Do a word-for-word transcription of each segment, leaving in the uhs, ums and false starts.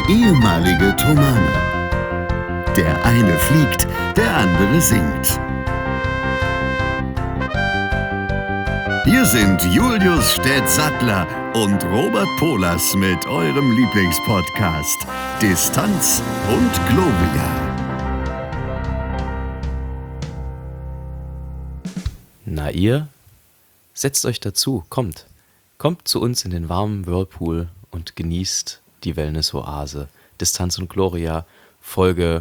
ehemalige Tomane. Der eine fliegt, der andere singt. Hier sind Julius Städtsattler und Robert Polas mit eurem Lieblingspodcast Distanz und Globia. Na ihr, setzt euch dazu, kommt. Kommt zu uns in den warmen Whirlpool und genießt die Wellness-Oase. Distanz und Gloria, Folge,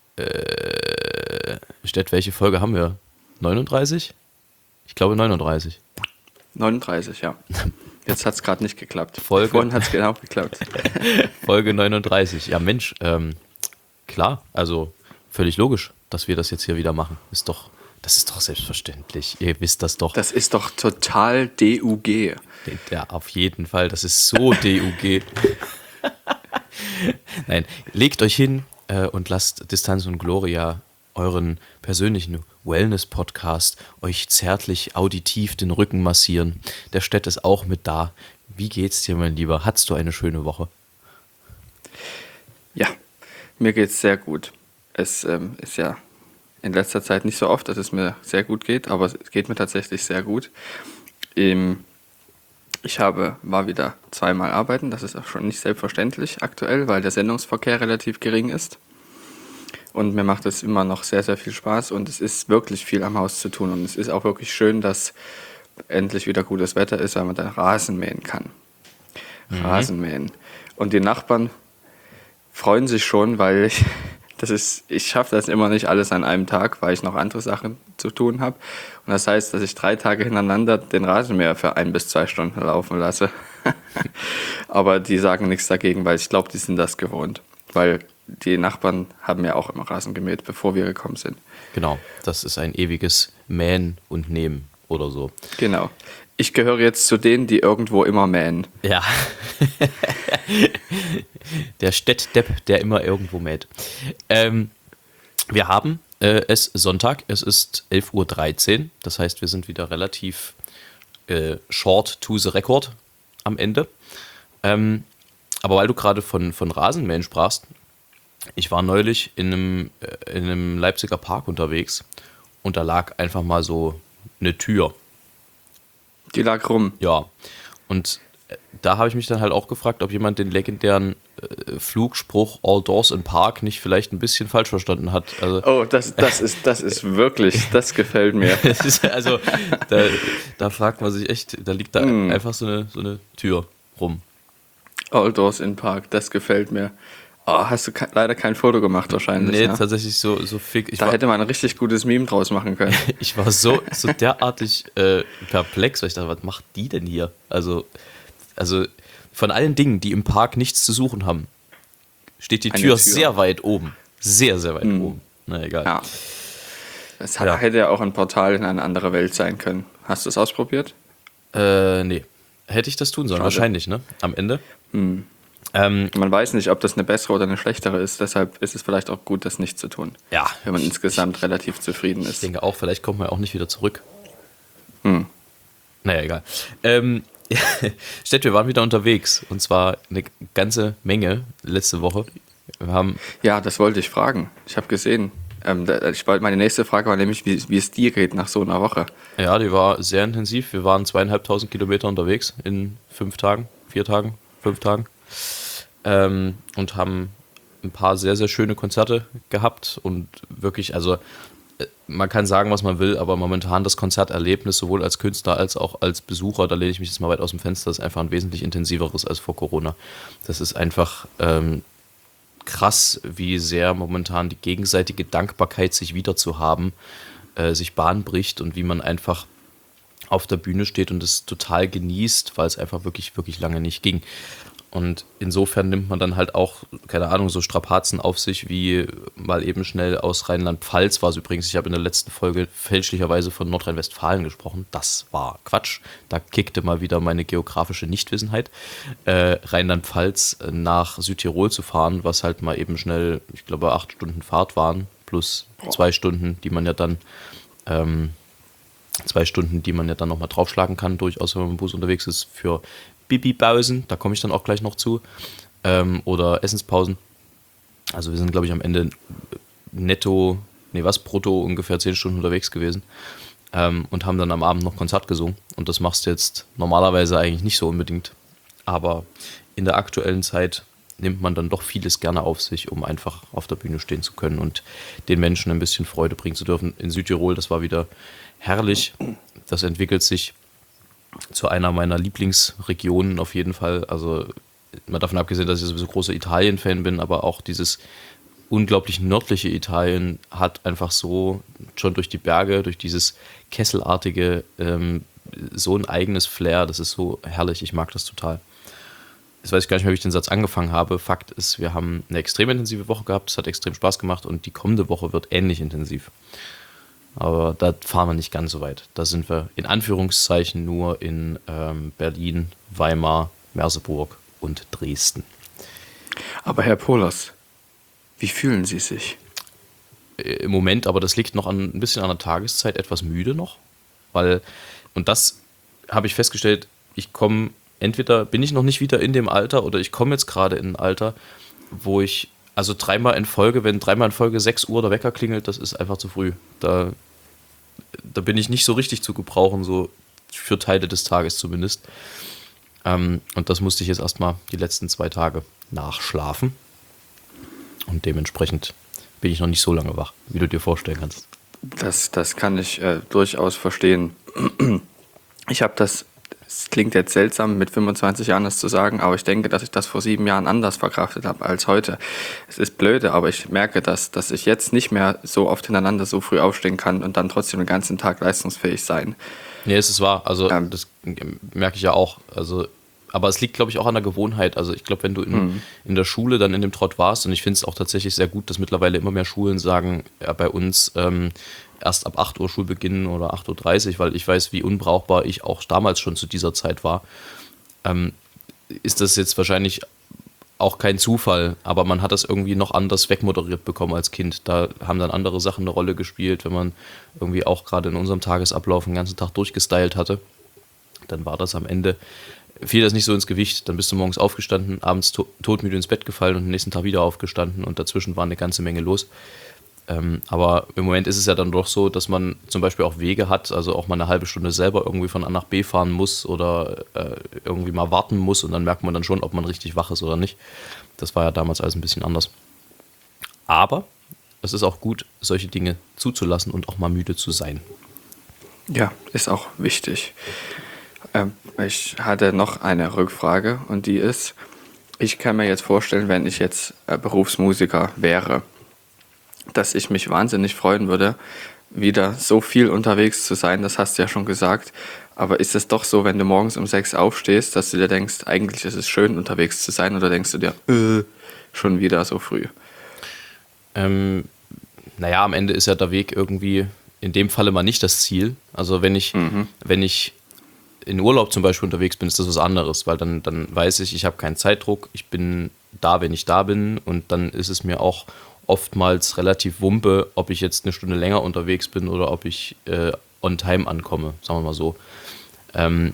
äh, Stett, welche Folge haben wir? neununddreißig? Ich glaube neununddreißig. neununddreißig, ja. Jetzt hat es gerade nicht geklappt. Folge, Vorhin hat es genau geklappt. Folge neununddreißig. Ja Mensch, ähm, klar, also völlig logisch, dass wir das jetzt hier wieder machen. Ist doch, das ist doch selbstverständlich. Ihr wisst das doch. Das ist doch total D U G. Ja, auf jeden Fall. Das ist so D U G. Nein, legt euch hin äh, und lasst Distanz und Gloria, euren persönlichen Wellness-Podcast, euch zärtlich auditiv den Rücken massieren. Der Stett ist auch mit da. Wie geht's dir, mein Lieber? Hattest du eine schöne Woche? Ja, mir geht's sehr gut. Es ähm, ist ja in letzter Zeit nicht so oft, dass es mir sehr gut geht, aber es geht mir tatsächlich sehr gut. Ähm, ich habe, war wieder zweimal arbeiten, das ist auch schon nicht selbstverständlich aktuell, weil der Sendungsverkehr relativ gering ist. Und mir macht es immer noch sehr, sehr viel Spaß und es ist wirklich viel am Haus zu tun. Und es ist auch wirklich schön, dass endlich wieder gutes Wetter ist, weil man dann Rasen mähen kann. Mhm. Rasen mähen. Und die Nachbarn freuen sich schon, weil ich, das ist, ich schaffe das immer nicht alles an einem Tag, weil ich noch andere Sachen zu tun habe. Und das heißt, dass ich drei Tage hintereinander den Rasenmäher für ein bis zwei Stunden laufen lasse. Aber die sagen nichts dagegen, weil ich glaube, die sind das gewohnt. Weil die Nachbarn haben ja auch immer Rasen gemäht, bevor wir gekommen sind. Genau, das ist ein ewiges Mähen und Nehmen oder so. Genau. Ich gehöre jetzt zu denen, die irgendwo immer mähen. Ja. Der Städtdepp, der immer irgendwo mäht. Ähm, wir haben äh, es Sonntag, es ist elf Uhr dreizehn. Das heißt, wir sind wieder relativ äh, short to the record am Ende. Ähm, aber weil du gerade von, von Rasenmähen sprachst, ich war neulich in einem, äh, in einem Leipziger Park unterwegs und da lag einfach mal so eine Tür. Die lag rum. Ja, und da habe ich mich dann halt auch gefragt, ob jemand den legendären äh, Flugspruch All Doors in Park nicht vielleicht ein bisschen falsch verstanden hat. Also, oh, das, das, ist, das ist wirklich, das gefällt mir. Das ist also, da, da fragt man sich echt, da liegt da mm. einfach so eine, so eine Tür rum. All Doors in Park, das gefällt mir. Oh, hast du ke- leider kein Foto gemacht wahrscheinlich. Nee, ne? tatsächlich so, so fick. Ich da war, hätte man ein richtig gutes Meme draus machen können. Ich war so, so derartig äh, perplex, weil ich dachte, was macht die denn hier? Also, also von allen Dingen, die im Park nichts zu suchen haben, steht die Tür, Tür sehr weit oben. Sehr, sehr weit hm. oben. Na egal. Ja. Es hat, ja. hätte ja auch ein Portal in eine andere Welt sein können. Hast du es ausprobiert? Äh, nee. Hätte ich das tun sollen? Schade. Wahrscheinlich, ne? Am Ende. Hm. Ähm, man weiß nicht, ob das eine bessere oder eine schlechtere ist, deshalb ist es vielleicht auch gut, das nicht zu tun. Ja. Wenn man insgesamt ich, relativ zufrieden ist. Ich denke auch, vielleicht kommt man auch nicht wieder zurück. Hm. Naja, egal. Ähm, Stett, wir waren wieder unterwegs und zwar eine ganze Menge letzte Woche. Wir haben ja, das wollte ich fragen. Ich habe gesehen. Ähm, ich wollte, meine nächste Frage war nämlich, wie, wie es dir geht nach so einer Woche. Ja, die war sehr intensiv. Wir waren zweieinhalbtausend Kilometer unterwegs in fünf Tagen, vier Tagen, fünf Tagen. Ähm, und haben ein paar sehr, sehr schöne Konzerte gehabt und wirklich, also man kann sagen, was man will, aber momentan das Konzerterlebnis sowohl als Künstler als auch als Besucher, da lehne ich mich jetzt mal weit aus dem Fenster, ist einfach ein wesentlich intensiveres als vor Corona. Das ist einfach ähm, krass, wie sehr momentan die gegenseitige Dankbarkeit, sich wieder zu haben, äh, sich Bahn bricht und wie man einfach auf der Bühne steht und es total genießt, weil es einfach wirklich, wirklich lange nicht ging. Und insofern nimmt man dann halt auch, keine Ahnung, so Strapazen auf sich, wie mal eben schnell aus Rheinland-Pfalz war es übrigens. Ich habe in der letzten Folge fälschlicherweise von Nordrhein-Westfalen gesprochen. Das war Quatsch. Da kickte mal wieder meine geografische Nichtwissenheit. Äh, Rheinland-Pfalz nach Südtirol zu fahren, was halt mal eben schnell, ich glaube, acht Stunden Fahrt waren, plus zwei Stunden, die man ja dann ähm, zwei Stunden, die man ja dann nochmal draufschlagen kann, durchaus, wenn man im Bus unterwegs ist, für Bibi-Pausen, da komme ich dann auch gleich noch zu. ähm, oder Essenspausen. Also wir sind, glaube ich, am Ende netto, nee was, brutto ungefähr zehn Stunden unterwegs gewesen ähm, und haben dann am Abend noch Konzert gesungen. Und das machst du jetzt normalerweise eigentlich nicht so unbedingt. Aber in der aktuellen Zeit nimmt man dann doch vieles gerne auf sich, um einfach auf der Bühne stehen zu können und den Menschen ein bisschen Freude bringen zu dürfen. In Südtirol, das war wieder herrlich. Das entwickelt sich zu einer meiner Lieblingsregionen auf jeden Fall. Also mal davon abgesehen, dass ich sowieso großer Italien-Fan bin, aber auch dieses unglaublich nördliche Italien hat einfach so schon durch die Berge, durch dieses Kesselartige ähm, so ein eigenes Flair. Das ist so herrlich, ich mag das total. Jetzt weiß ich gar nicht mehr, wie ich den Satz angefangen habe. Fakt ist, wir haben eine extrem intensive Woche gehabt, es hat extrem Spaß gemacht und die kommende Woche wird ähnlich intensiv. Aber da fahren wir nicht ganz so weit. Da sind wir in Anführungszeichen nur in ähm, Berlin, Weimar, Merseburg und Dresden. Aber Herr Polas, wie fühlen Sie sich? Im Moment, aber das liegt noch an, ein bisschen an der Tageszeit, etwas müde noch. Weil, und das habe ich festgestellt, ich komme, entweder bin ich noch nicht wieder in dem Alter oder ich komme jetzt gerade in ein Alter, wo ich, also dreimal in Folge, wenn dreimal in Folge sechs Uhr der Wecker klingelt, das ist einfach zu früh. Da, da bin ich nicht so richtig zu gebrauchen, so für Teile des Tages zumindest. Ähm, und das musste ich jetzt erstmal die letzten zwei Tage nachschlafen. Und dementsprechend bin ich noch nicht so lange wach, wie du dir vorstellen kannst. Das, das kann ich äh, durchaus verstehen. Ich habe das, es klingt jetzt seltsam, mit fünfundzwanzig Jahren das zu sagen, aber ich denke, dass ich das vor sieben Jahren anders verkraftet habe als heute. Es ist blöde, aber ich merke, dass, dass ich jetzt nicht mehr so oft hintereinander so früh aufstehen kann und dann trotzdem den ganzen Tag leistungsfähig sein. Nee, es ist wahr. Also Ähm. das merke ich ja auch. Also, aber es liegt, glaube ich, auch an der Gewohnheit. Also ich glaube, wenn du in, Mhm. in der Schule dann in dem Trott warst, und ich finde es auch tatsächlich sehr gut, dass mittlerweile immer mehr Schulen sagen, ja, bei uns ähm, erst ab acht Uhr Schulbeginn oder acht Uhr dreißig, weil ich weiß, wie unbrauchbar ich auch damals schon zu dieser Zeit war, ähm, ist das jetzt wahrscheinlich auch kein Zufall, aber man hat das irgendwie noch anders wegmoderiert bekommen als Kind. Da haben dann andere Sachen eine Rolle gespielt, wenn man irgendwie auch gerade in unserem Tagesablauf den ganzen Tag durchgestylt hatte. Dann war das am Ende, fiel das nicht so ins Gewicht. Dann bist du morgens aufgestanden, abends to- todmüde ins Bett gefallen und am nächsten Tag wieder aufgestanden und dazwischen war eine ganze Menge los. Ähm, aber im Moment ist es ja dann doch so, dass man zum Beispiel auch Wege hat, also auch mal eine halbe Stunde selber irgendwie von A nach B fahren muss oder äh, irgendwie mal warten muss und dann merkt man dann schon, ob man richtig wach ist oder nicht. Das war ja damals alles ein bisschen anders. Aber es ist auch gut, solche Dinge zuzulassen und auch mal müde zu sein. Ja, ist auch wichtig. Ähm, ich hatte noch eine Rückfrage und die ist, ich kann mir jetzt vorstellen, wenn ich jetzt äh, Berufsmusiker wäre, dass ich mich wahnsinnig freuen würde, wieder so viel unterwegs zu sein, das hast du ja schon gesagt. Aber ist es doch so, wenn du morgens um sechs aufstehst, dass du dir denkst, eigentlich ist es schön, unterwegs zu sein, oder denkst du dir, äh, schon wieder so früh? Ähm, naja, am Ende ist ja der Weg irgendwie in dem Falle mal nicht das Ziel. Also wenn ich, Mhm. wenn ich in Urlaub zum Beispiel unterwegs bin, ist das was anderes, weil dann, dann weiß ich, ich habe keinen Zeitdruck, ich bin da, wenn ich da bin und dann ist es mir auch oftmals relativ wumpe, ob ich jetzt eine Stunde länger unterwegs bin oder ob ich äh, on time ankomme, sagen wir mal so. Ähm,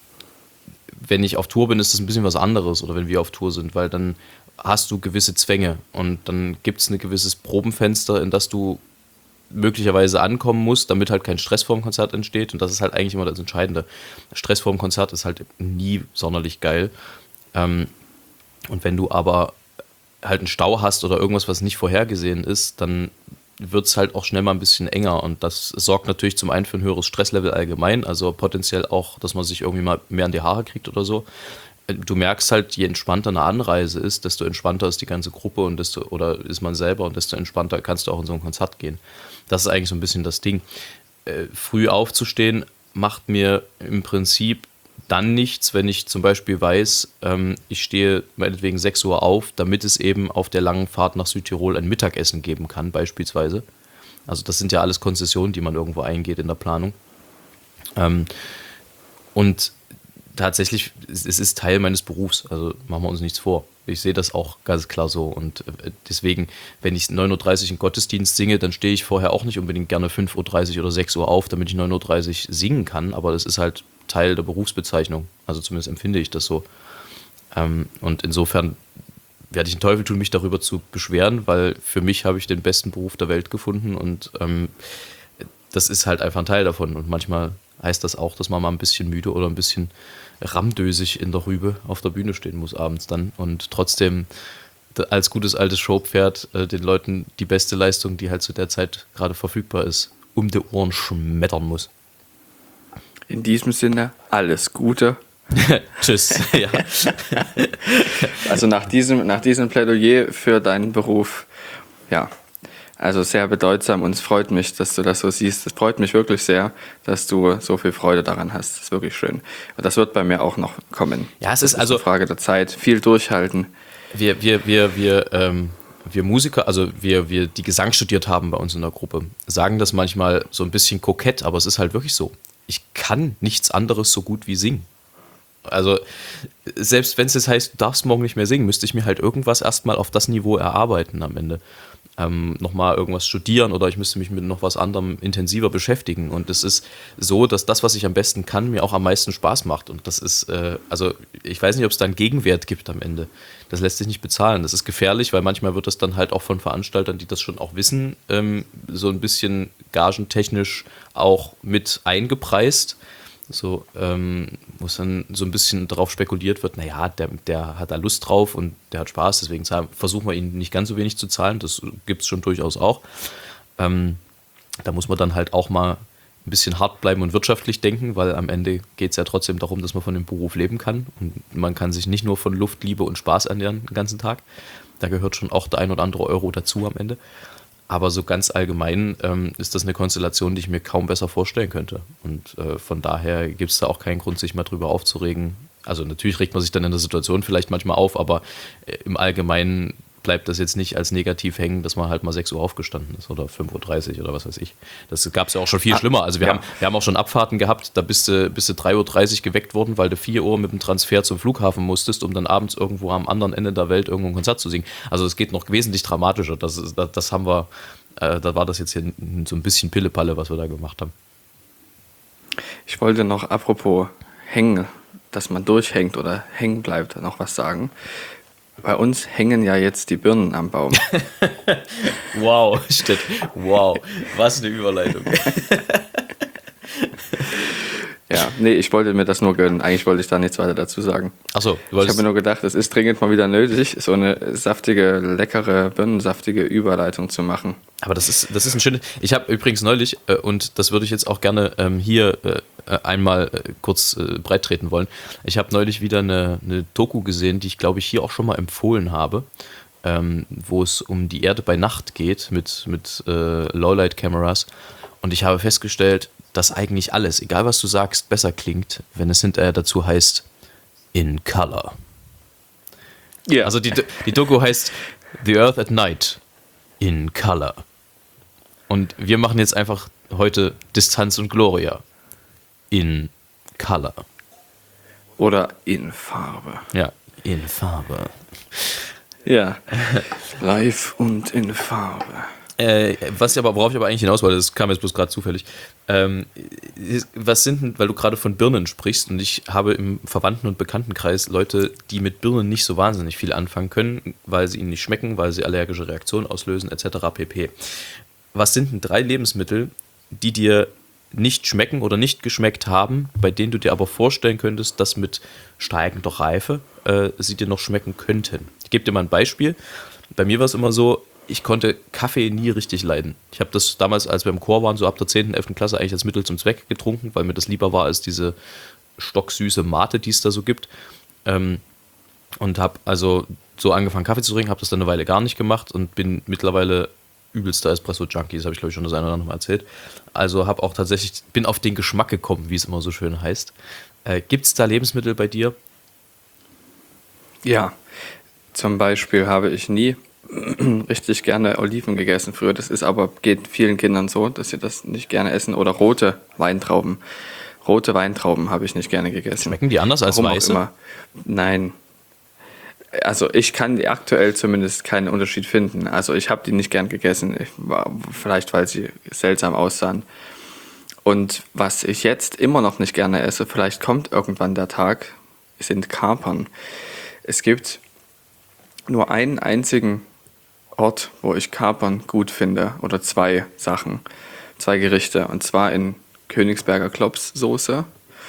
wenn ich auf Tour bin, ist das ein bisschen was anderes oder wenn wir auf Tour sind, weil dann hast du gewisse Zwänge und dann gibt es ein gewisses Probenfenster, in das du möglicherweise ankommen musst, damit halt kein Stress vorm Konzert entsteht und das ist halt eigentlich immer das Entscheidende. Stress vorm Konzert ist halt nie sonderlich geil. Ähm, und wenn du aber halt einen Stau hast oder irgendwas, was nicht vorhergesehen ist, dann wird es halt auch schnell mal ein bisschen enger und das sorgt natürlich zum einen für ein höheres Stresslevel allgemein, also potenziell auch, dass man sich irgendwie mal mehr an die Haare kriegt oder so. Du merkst halt, je entspannter eine Anreise ist, desto entspannter ist die ganze Gruppe und desto, oder ist man selber und desto entspannter kannst du auch in so ein Konzert gehen. Das ist eigentlich so ein bisschen das Ding. Äh, früh aufzustehen macht mir im Prinzip dann nichts, wenn ich zum Beispiel weiß, ähm, ich stehe meinetwegen sechs Uhr auf, damit es eben auf der langen Fahrt nach Südtirol ein Mittagessen geben kann, beispielsweise. Also das sind ja alles Konzessionen, die man irgendwo eingeht in der Planung. Ähm, und tatsächlich, es ist Teil meines Berufs, also machen wir uns nichts vor. Ich sehe das auch ganz klar so und deswegen, wenn ich neun Uhr dreißig einen Gottesdienst singe, dann stehe ich vorher auch nicht unbedingt gerne fünf Uhr dreißig oder sechs Uhr auf, damit ich neun Uhr dreißig singen kann, aber das ist halt Teil der Berufsbezeichnung, also zumindest empfinde ich das so. Und insofern werde ich den Teufel tun, mich darüber zu beschweren, weil für mich habe ich den besten Beruf der Welt gefunden und ähm, das ist halt einfach ein Teil davon. Und manchmal heißt das auch, dass man mal ein bisschen müde oder ein bisschen ramdösig in der Rübe auf der Bühne stehen muss abends dann und trotzdem als gutes altes Showpferd äh, den Leuten die beste Leistung, die halt zu der Zeit gerade verfügbar ist, um die Ohren schmettern muss. In diesem Sinne, alles Gute. Tschüss. Ja. Also nach diesem, nach diesem Plädoyer für deinen Beruf, ja, also sehr bedeutsam und es freut mich, dass du das so siehst. Es freut mich wirklich sehr, dass du so viel Freude daran hast. Das ist wirklich schön. Und das wird bei mir auch noch kommen. Ja, es das ist also eine Frage der Zeit. Viel durchhalten. Wir, wir, wir, wir, ähm, wir Musiker, also wir, wir, die Gesang studiert haben bei uns in der Gruppe, sagen das manchmal so ein bisschen kokett, aber es ist halt wirklich so. Ich kann nichts anderes so gut wie singen. Also selbst wenn es jetzt heißt, du darfst morgen nicht mehr singen, müsste ich mir halt irgendwas erstmal auf das Niveau erarbeiten am Ende. Ähm, nochmal irgendwas studieren oder ich müsste mich mit noch was anderem intensiver beschäftigen. Und es ist so, dass das, was ich am besten kann, mir auch am meisten Spaß macht. Und das ist, äh, also ich weiß nicht, ob es da einen Gegenwert gibt am Ende. Das lässt sich nicht bezahlen. Das ist gefährlich, weil manchmal wird das dann halt auch von Veranstaltern, die das schon auch wissen, ähm, so ein bisschen gagentechnisch auch mit eingepreist. So, ähm, wo es dann so ein bisschen darauf spekuliert wird, naja, der, der hat da Lust drauf und der hat Spaß, deswegen zahlen, versuchen wir ihn nicht ganz so wenig zu zahlen, das gibt es schon durchaus auch. Ähm, da muss man dann halt auch mal ein bisschen hart bleiben und wirtschaftlich denken, weil am Ende geht es ja trotzdem darum, dass man von dem Beruf leben kann und man kann sich nicht nur von Luft, Liebe und Spaß ernähren den ganzen Tag, da gehört schon auch der ein oder andere Euro dazu am Ende. Aber so ganz allgemein ähm, ist das eine Konstellation, die ich mir kaum besser vorstellen könnte. Und äh, von daher gibt es da auch keinen Grund, sich mal drüber aufzuregen. Also natürlich regt man sich dann in der Situation vielleicht manchmal auf, aber äh, im Allgemeinen bleibt das jetzt nicht als negativ hängen, dass man halt mal sechs Uhr aufgestanden ist oder fünf Uhr dreißig oder was weiß ich. Das gab es ja auch schon viel schlimmer. Also wir, ja. haben, wir haben auch schon Abfahrten gehabt, da bist du, bist du drei Uhr dreißig geweckt worden, weil du vier Uhr mit dem Transfer zum Flughafen musstest, um dann abends irgendwo am anderen Ende der Welt irgendwo ein Konzert zu singen. Also es geht noch wesentlich dramatischer. Das, ist, das, das haben wir, äh, da war das jetzt hier so ein bisschen Pillepalle, was wir da gemacht haben. Ich wollte noch apropos hängen, dass man durchhängt oder hängen bleibt, noch was sagen. Bei uns hängen ja jetzt die Birnen am Baum. Wow, Stett. Wow, was eine Überleitung. Ja, nee, ich wollte mir das nur gönnen. Eigentlich wollte ich da nichts weiter dazu sagen. Ach so, du Ich habe mir nur gedacht, es ist dringend mal wieder nötig, so eine saftige, leckere, birnensaftige Überleitung zu machen. Aber das ist, das ist ein schönes. Ich habe übrigens neulich, äh, und das würde ich jetzt auch gerne ähm, hier äh, einmal äh, kurz äh, breit treten wollen. Ich habe neulich wieder eine, eine Doku gesehen, die ich glaube ich hier auch schon mal empfohlen habe, ähm, wo es um die Erde bei Nacht geht mit, mit äh, Lowlight-Cameras. Und ich habe festgestellt, dass eigentlich alles, egal was du sagst, besser klingt, wenn es hinterher dazu heißt in color. Ja. Also die, die Doku heißt The Earth at Night in color. Und wir machen jetzt einfach heute Distanz und Gloria in color. Oder in Farbe. Ja, in Farbe. Ja, live und in Farbe. Äh, was ich aber, worauf ich aber eigentlich hinaus wollte, das kam jetzt bloß gerade zufällig. Ähm, was sind denn, weil du gerade von Birnen sprichst und ich habe im Verwandten- und Bekanntenkreis Leute, die mit Birnen nicht so wahnsinnig viel anfangen können, weil sie ihnen nicht schmecken, weil sie allergische Reaktionen auslösen, et cetera pp. Was sind denn drei Lebensmittel, die dir nicht schmecken oder nicht geschmeckt haben, bei denen du dir aber vorstellen könntest, dass mit steigender Reife äh, sie dir noch schmecken könnten? Ich gebe dir mal ein Beispiel. Bei mir war es immer so, ich konnte Kaffee nie richtig leiden. Ich habe das damals, als wir im Chor waren, so ab der zehnten, elften Klasse eigentlich als Mittel zum Zweck getrunken, weil mir das lieber war als diese stocksüße Mate, die es da so gibt. Ähm, und habe also so angefangen Kaffee zu trinken, habe das dann eine Weile gar nicht gemacht und bin mittlerweile übelster Espresso-Junkie, das habe ich glaube ich schon das eine oder andere Mal erzählt. Also habe auch tatsächlich, bin auf den Geschmack gekommen, wie es immer so schön heißt. Äh, Gibt es da Lebensmittel bei dir? Ja, zum Beispiel habe ich nie richtig gerne Oliven gegessen früher. Das ist aber, geht vielen Kindern so, dass sie das nicht gerne essen. Oder rote Weintrauben. Rote Weintrauben habe ich nicht gerne gegessen. Schmecken die anders als Warum auch weiße? immer. Nein. Also ich kann aktuell zumindest keinen Unterschied finden. Also ich habe die nicht gern gegessen. Ich, vielleicht, weil sie seltsam aussahen. Und was ich jetzt immer noch nicht gerne esse, vielleicht kommt irgendwann der Tag, sind Kapern. Es gibt nur einen einzigen Ort, wo ich Kapern gut finde, oder zwei Sachen, zwei Gerichte, und zwar in Königsberger Klopssoße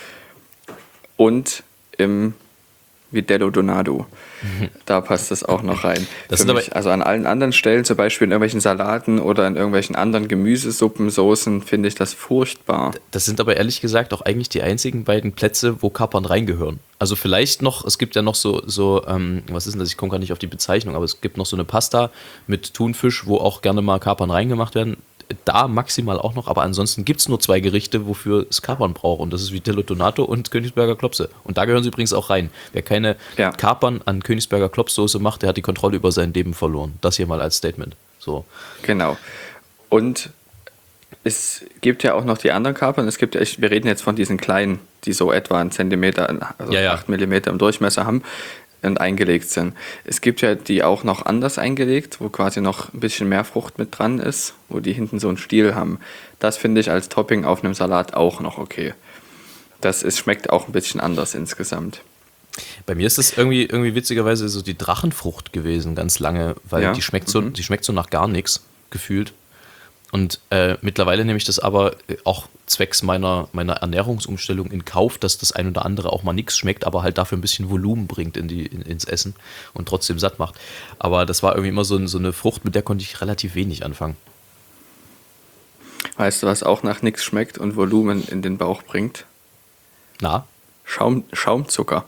und im Vitello Donato. Da passt das auch noch rein. Das Für sind mich, aber- also an allen anderen Stellen, zum Beispiel in irgendwelchen Salaten oder in irgendwelchen anderen Gemüsesuppen, Soßen, finde ich das furchtbar. Das sind aber ehrlich gesagt auch eigentlich die einzigen beiden Plätze, wo Kapern reingehören. Also vielleicht noch, es gibt ja noch so, so ähm, was ist denn das? Ich komme gar nicht auf die Bezeichnung, aber es gibt noch so eine Pasta mit Thunfisch, wo auch gerne mal Kapern reingemacht werden. Da maximal auch noch, aber ansonsten gibt es nur zwei Gerichte, wofür es Kapern braucht. Und das ist Vitello Donato und Königsberger Klopse. Und da gehören sie übrigens auch rein. Wer keine Ja. Kapern an Königsberger Klopssoße macht, der hat die Kontrolle über sein Leben verloren. Das hier mal als Statement. So. Genau. Und es gibt ja auch noch die anderen Kapern. Es gibt ja, ich- wir reden jetzt von diesen kleinen, die so etwa einen Zentimeter, also Ja, ja. acht Millimeter im Durchmesser haben und eingelegt sind. Es gibt ja die auch noch anders eingelegt, wo quasi noch ein bisschen mehr Frucht mit dran ist, wo die hinten so einen Stiel haben. Das finde ich als Topping auf einem Salat auch noch okay. Das ist, schmeckt auch ein bisschen anders insgesamt. Bei mir ist es irgendwie, irgendwie witzigerweise so die Drachenfrucht gewesen, ganz lange, weil Ja? die schmeckt so, die schmeckt so nach gar nichts, gefühlt. Und äh, mittlerweile nehme ich das aber äh, auch zwecks meiner, meiner Ernährungsumstellung in Kauf, dass das ein oder andere auch mal nichts schmeckt, aber halt dafür ein bisschen Volumen bringt in die, in, ins Essen und trotzdem satt macht. Aber das war irgendwie immer so, ein- so eine Frucht, mit der konnte ich relativ wenig anfangen. Weißt du, was auch nach nichts schmeckt und Volumen in den Bauch bringt? Na? Schaum, Schaumzucker.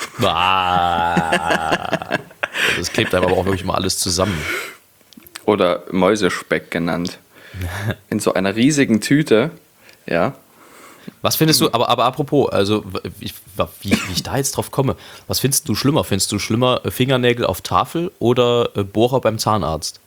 Ah. Das klebt einem aber auch wirklich mal alles zusammen. Oder Mäusespeck genannt. In so einer riesigen Tüte, ja. Was findest du, aber, aber apropos, also wie, wie, wie ich da jetzt drauf komme, was findest du schlimmer? Findest du schlimmer äh, Fingernägel auf Tafel oder äh, Bohrer beim Zahnarzt?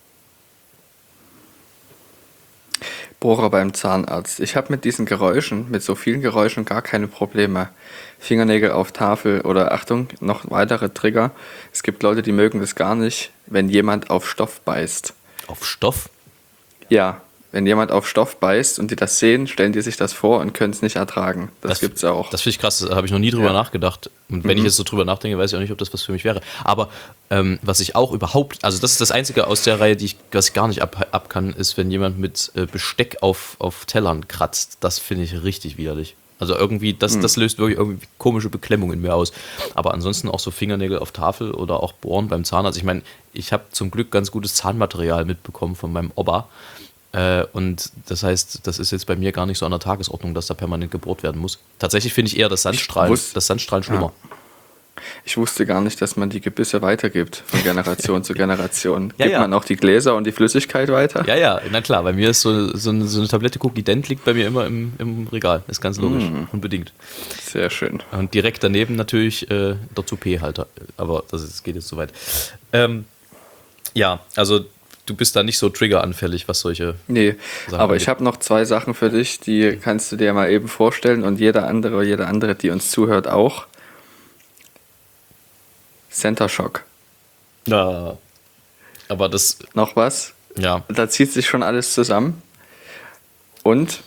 Bohrer beim Zahnarzt. Ich habe mit diesen Geräuschen, mit so vielen Geräuschen gar keine Probleme. Fingernägel auf Tafel oder Achtung, noch weitere Trigger. Es gibt Leute, die mögen das gar nicht, wenn jemand auf Stoff beißt. Auf Stoff? Ja, wenn jemand auf Stoff beißt und die das sehen, stellen die sich das vor und können es nicht ertragen. Das, gibt's auch. Das finde ich krass, da habe ich noch nie drüber Ja. nachgedacht. Und wenn ich jetzt so drüber nachdenke, weiß ich auch nicht, ob das was für mich wäre. Aber ähm, was ich auch überhaupt, also das ist das Einzige aus der Reihe, die ich, was ich gar nicht ab, ab kann, ist, wenn jemand mit äh, Besteck auf, auf Tellern kratzt. Das finde ich richtig widerlich. Also irgendwie, das, das löst wirklich irgendwie komische Beklemmung in mir aus. Aber ansonsten auch so Fingernägel auf Tafel oder auch Bohren beim Zahnarzt. Ich meine, ich habe zum Glück ganz gutes Zahnmaterial mitbekommen von meinem Opa. Äh, und das heißt, das ist jetzt bei mir gar nicht so an der Tagesordnung, dass da permanent gebohrt werden muss. Tatsächlich finde ich eher das Sandstrahlen, wusste- das Sandstrahlen schlimmer. Ich wusste gar nicht, dass man die Gebisse weitergibt von Generation zu Generation. Ja, Gibt ja. man auch die Gläser und die Flüssigkeit weiter? Ja, ja, na klar, bei mir ist so, so, eine, so eine Tablette Cookie Dent liegt bei mir immer im, im Regal. Ist ganz logisch, unbedingt. Sehr schön. Und direkt daneben natürlich äh, der Toupet-Halter. Aber das, ist, das geht jetzt zu weit. Ähm, ja, also du bist da nicht so triggeranfällig, was solche... Nee, Sachen aber angeht. ich habe noch zwei Sachen für dich, die kannst du dir mal eben vorstellen und jeder andere, jede andere, die uns zuhört, auch. Center Shock. Ja, aber das, Noch was? ja, Da zieht sich schon alles zusammen. Und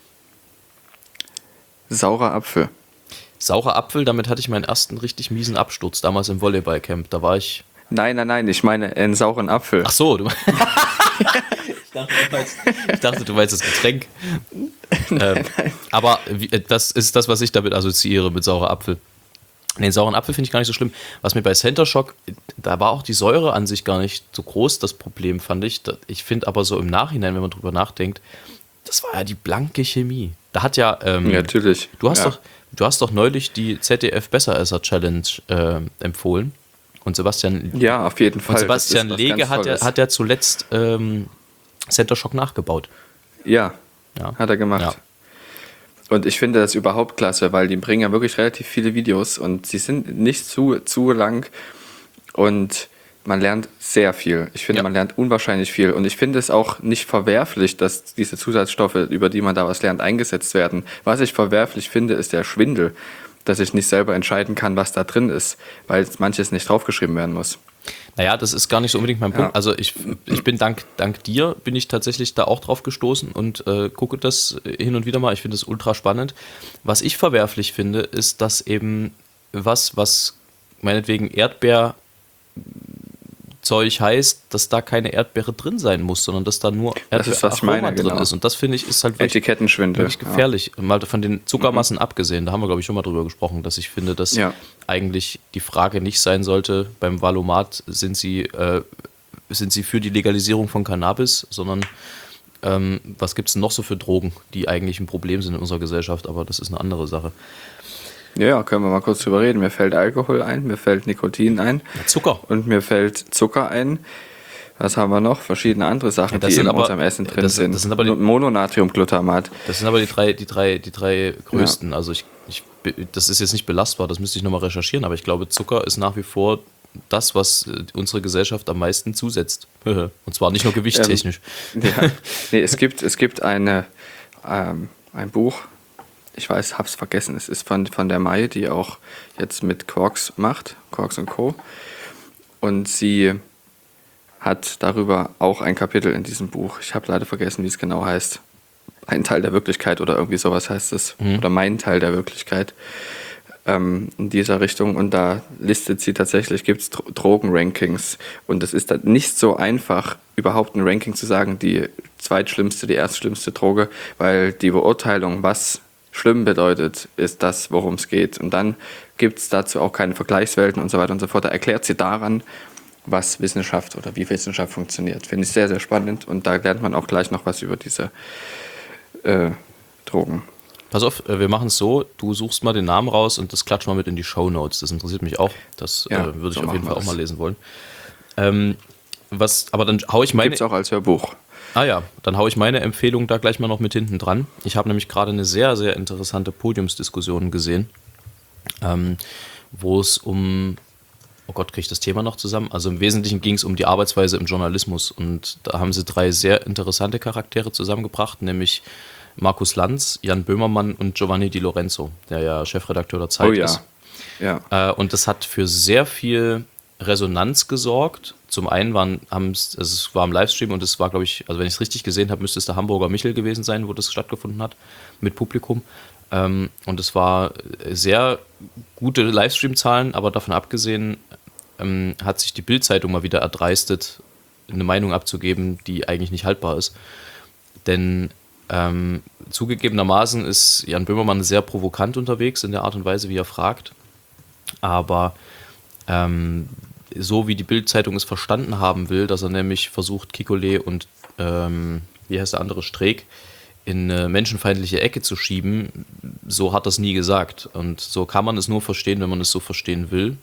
saurer Apfel. saurer Apfel, damit hatte ich meinen ersten richtig miesen Absturz, damals im Volleyballcamp. Da war ich... Nein, nein, nein, ich meine einen sauren Apfel. Ach so, du... ich, dachte, du meinst, ich dachte, du meinst das Getränk. ähm, aber wie, das ist das, was ich damit assoziiere, mit saurer Apfel. Den sauren Apfel finde ich gar nicht so schlimm. Was mir bei Center Shock, da war auch die Säure an sich gar nicht so groß, das Problem, fand ich. Ich finde aber so im Nachhinein, wenn man drüber nachdenkt, das war ja die blanke Chemie. Da hat ja... Ähm, Ja, natürlich. Du hast, Ja. doch, du hast doch neulich die Z D F Besseresser-Challenge äh, empfohlen. Und Sebastian, Ja, auf jeden Fall. und Sebastian Das ist was Lege ganz hat ja, Tolles. hat ja zuletzt ähm, Center Shock nachgebaut. Ja, Ja. hat er gemacht. Ja. Und ich finde das überhaupt klasse, weil die bringen ja wirklich relativ viele Videos und sie sind nicht zu, zu lang und man lernt sehr viel. Ich finde, Ja. man lernt unwahrscheinlich viel und ich finde es auch nicht verwerflich, dass diese Zusatzstoffe, über die man da was lernt, eingesetzt werden. Was ich verwerflich finde, ist der Schwindel, dass ich nicht selber entscheiden kann, was da drin ist, weil manches nicht draufgeschrieben werden muss. Naja, das ist gar nicht so unbedingt mein Punkt. Ja. Also ich, ich bin dank, dank dir, bin ich tatsächlich da auch drauf gestoßen und äh, gucke das hin und wieder mal. Ich finde es ultra spannend. Was ich verwerflich finde, ist, dass eben was, was meinetwegen Erdbeer Zeug heißt, dass da keine Erdbeere drin sein muss, sondern dass da nur Das ist, was ich meine, Erdbeeraroma drin genau. ist. Und das finde ich ist halt wirklich, Etikettenschwindel. wirklich gefährlich. Mal von den Zuckermassen abgesehen, da haben wir, glaube ich, schon mal drüber gesprochen, dass ich finde, dass Ja. eigentlich die Frage nicht sein sollte, beim Valomat sind sie, äh, sind sie für die Legalisierung von Cannabis, sondern ähm, was gibt es denn noch so für Drogen, die eigentlich ein Problem sind in unserer Gesellschaft, aber das ist eine andere Sache. Ja, können wir mal kurz drüber reden. Mir fällt Alkohol ein, mir fällt Nikotin ein Ja, Zucker. und mir fällt Zucker ein. Was haben wir noch? Verschiedene andere Sachen, Ja, das die sind in aber- unserem Essen drin das- sind. das sind aber die- Mononatriumglutamat. Das sind aber die drei, die drei, die drei größten. Also ich, ich, das ist jetzt nicht belastbar, das müsste ich nochmal recherchieren, aber ich glaube, Zucker ist nach wie vor das, was äh, unsere Gesellschaft am meisten zusetzt. Und zwar nicht nur gewichtstechnisch. Ja. Nee, es gibt, es gibt eine, ähm, ein Buch, ich weiß, hab's vergessen, es ist von, von der Mai, die auch jetzt mit Quarks macht, Quarks und Co. Und sie hat darüber auch ein Kapitel in diesem Buch. Ich habe leider vergessen, wie es genau heißt. Ein Teil der Wirklichkeit oder irgendwie sowas heißt es. Mhm. Oder mein Teil der Wirklichkeit. Ähm, in dieser Richtung. Und da listet sie tatsächlich, gibt es Dro- Drogenrankings. Und es ist dann nicht so einfach, überhaupt ein Ranking zu sagen, die zweitschlimmste, die erstschlimmste Droge, weil die Beurteilung, was schlimm bedeutet, ist das, worum es geht. Und dann gibt es dazu auch keine Vergleichswelten und so weiter und so fort. Da erklärt sie daran, was Wissenschaft oder wie Wissenschaft funktioniert. Finde ich sehr, sehr spannend. Und da lernt man auch gleich noch was über diese äh, Drogen. Pass auf, äh, wir machen es so, du suchst mal den Namen raus und das klatsch mal mit in die Shownotes. Das interessiert mich auch. Das Ja, äh, würde so ich auf jeden machen Fall wir auch mal das. lesen wollen. Ähm, was, aber dann hau ich meine. Gibt es auch als Hörbuch. Ah ja, dann haue ich meine Empfehlung da gleich mal noch mit hinten dran. Ich habe nämlich gerade eine sehr, sehr interessante Podiumsdiskussion gesehen, ähm, wo es um, oh Gott, kriege ich das Thema noch zusammen? Also im Wesentlichen ging es um die Arbeitsweise im Journalismus und da haben sie drei sehr interessante Charaktere zusammengebracht, nämlich Markus Lanz, Jan Böhmermann und Giovanni Di Lorenzo, der ja Chefredakteur der Zeit Oh ja. ist. Ja. Äh, und das hat für sehr viel Resonanz gesorgt. Zum einen waren, haben's, also es war im Livestream und es war, glaube ich, also wenn ich es richtig gesehen habe, müsste es der Hamburger Michel gewesen sein, wo das stattgefunden hat, mit Publikum. Ähm, und es war sehr gute Livestream-Zahlen, aber davon abgesehen ähm, hat sich die Bild-Zeitung mal wieder erdreistet, eine Meinung abzugeben, die eigentlich nicht haltbar ist. Denn ähm, zugegebenermaßen ist Jan Böhmermann sehr provokant unterwegs in der Art und Weise, wie er fragt. Aber ähm, so wie die Bild-Zeitung es verstanden haben will, dass er nämlich versucht, Kikole und ähm, wie heißt der andere, Streeck in eine menschenfeindliche Ecke zu schieben, so hat er es nie gesagt. Und so kann man es nur verstehen, wenn man es so verstehen will.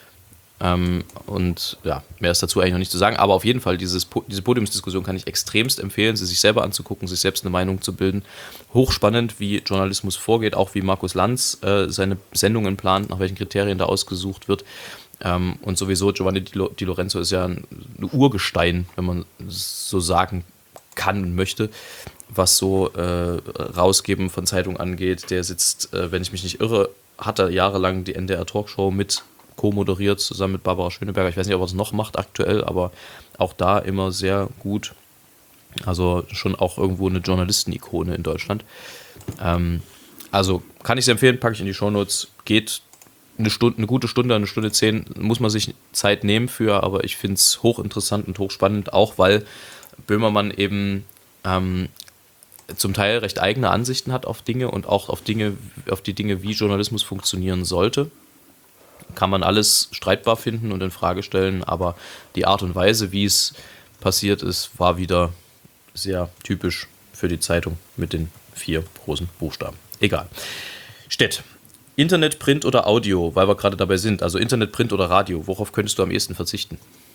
Ähm, und ja, mehr ist dazu eigentlich noch nicht zu sagen. Aber auf jeden Fall, dieses, diese Podiumsdiskussion kann ich extremst empfehlen, sie sich selber anzugucken, sich selbst eine Meinung zu bilden. Hochspannend, wie Journalismus vorgeht, auch wie Markus Lanz äh, seine Sendungen plant, nach welchen Kriterien da ausgesucht wird. Ähm, und sowieso, Giovanni Di, Lo- Di Lorenzo ist ja ein, ein Urgestein, wenn man so sagen kann und möchte, was so äh, Rausgeben von Zeitungen angeht. Der sitzt, äh, wenn ich mich nicht irre, hat er jahrelang die N D R-Talkshow mit co-moderiert, zusammen mit Barbara Schöneberger. Ich weiß nicht, ob er es noch macht aktuell, aber auch da immer sehr gut. Also schon auch irgendwo eine Journalisten-Ikone in Deutschland. Ähm, also kann ich es empfehlen, packe ich in die Shownotes. Geht eine Stunde, eine gute Stunde, eine Stunde zehn, muss man sich Zeit nehmen für, aber ich finde es hochinteressant und hochspannend, auch weil Böhmermann eben ähm, zum Teil recht eigene Ansichten hat auf Dinge und auch auf Dinge, auf die Dinge, wie Journalismus funktionieren sollte. Kann man alles streitbar finden und in Frage stellen, aber die Art und Weise, wie es passiert ist, war wieder sehr typisch für die Zeitung mit den vier großen Buchstaben. Egal. Stett. Internet, Print oder Audio, weil wir gerade dabei sind. Also Internet, Print oder Radio. Worauf könntest du am ehesten verzichten?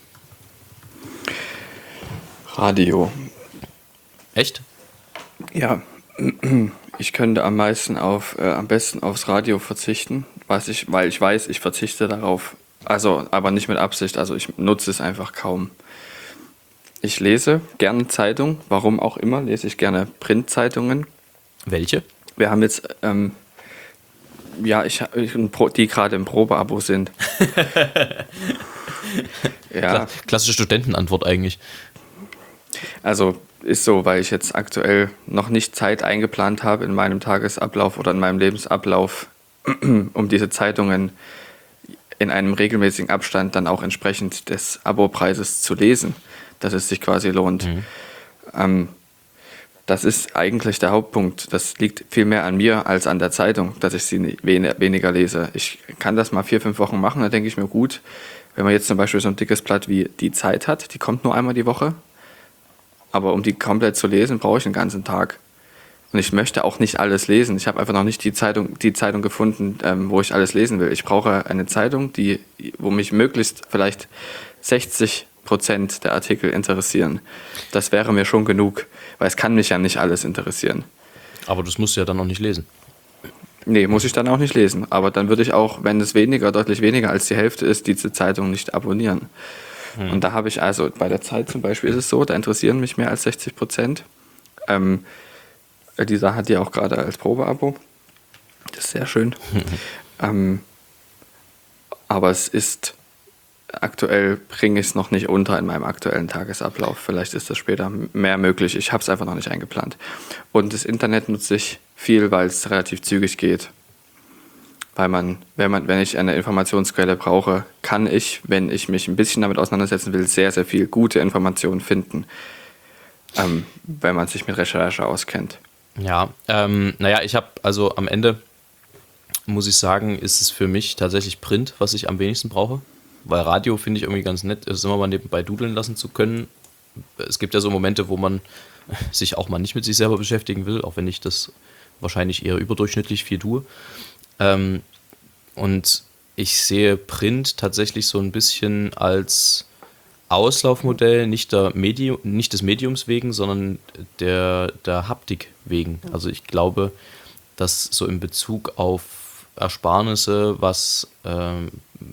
Radio. Echt? Ja, ich könnte am meisten auf, äh, am besten aufs Radio verzichten, was ich, weil ich weiß, ich verzichte darauf. Also, aber nicht mit Absicht. Also ich nutze es einfach kaum. Ich lese gerne Zeitung, warum auch immer, lese ich gerne Printzeitungen. Welche? Wir haben jetzt, ähm, ja, ich, ich, die gerade im Probeabo sind. Ja, Klassische Studentenantwort eigentlich. also ist so, weil ich jetzt aktuell noch nicht Zeit eingeplant habe in meinem Tagesablauf oder in meinem Lebensablauf, um diese Zeitungen in einem regelmäßigen Abstand dann auch entsprechend des Abopreises zu lesen, dass es sich quasi lohnt. Mhm. Ähm, das ist eigentlich der Hauptpunkt. Das liegt viel mehr an mir als an der Zeitung, dass ich sie wen- weniger lese. Ich kann das mal vier, fünf Wochen machen, da denke ich mir, gut, wenn man jetzt zum Beispiel so ein dickes Blatt wie Die Zeit hat, die kommt nur einmal die Woche, aber um die komplett zu lesen, brauche ich einen ganzen Tag. Und ich möchte auch nicht alles lesen. Ich habe einfach noch nicht die Zeitung, die Zeitung gefunden, ähm, wo ich alles lesen will. Ich brauche eine Zeitung, die, wo mich möglichst vielleicht sechzig Prozent der Artikel interessieren. Das wäre mir schon genug, weil es kann mich ja nicht alles interessieren. Aber das musst du ja dann noch nicht lesen. Nee, muss ich dann auch nicht lesen. Aber dann würde ich auch, wenn es weniger, deutlich weniger als die Hälfte ist, diese Zeitung nicht abonnieren. Hm. Und da habe ich also, bei der Zeit zum Beispiel ist es so, da interessieren mich mehr als sechzig Prozent. Ähm, Dieser hat die auch gerade als Probeabo. Das ist sehr schön. ähm, aber es ist aktuell, bringe ich es noch nicht unter in meinem aktuellen Tagesablauf. Vielleicht ist das später mehr möglich. Ich habe es einfach noch nicht eingeplant. Und das Internet nutze ich viel, weil es relativ zügig geht. Weil man, wenn man, wenn ich eine Informationsquelle brauche, kann ich, wenn ich mich ein bisschen damit auseinandersetzen will, sehr, sehr viel gute Informationen finden, ähm, wenn man sich mit Recherche auskennt. Ja, ähm, naja, ich habe also am Ende, muss ich sagen, ist es für mich tatsächlich Print, was ich am wenigsten brauche. Weil Radio finde ich irgendwie ganz nett, es immer mal nebenbei dudeln lassen zu können. Es gibt ja so Momente, wo man sich auch mal nicht mit sich selber beschäftigen will, auch wenn ich das wahrscheinlich eher überdurchschnittlich viel tue. Ähm, und ich sehe Print tatsächlich so ein bisschen als Auslaufmodell, nicht, der Medium, nicht des Mediums wegen, sondern der, der Haptik wegen. Also ich glaube, dass so in Bezug auf Ersparnisse, was ähm,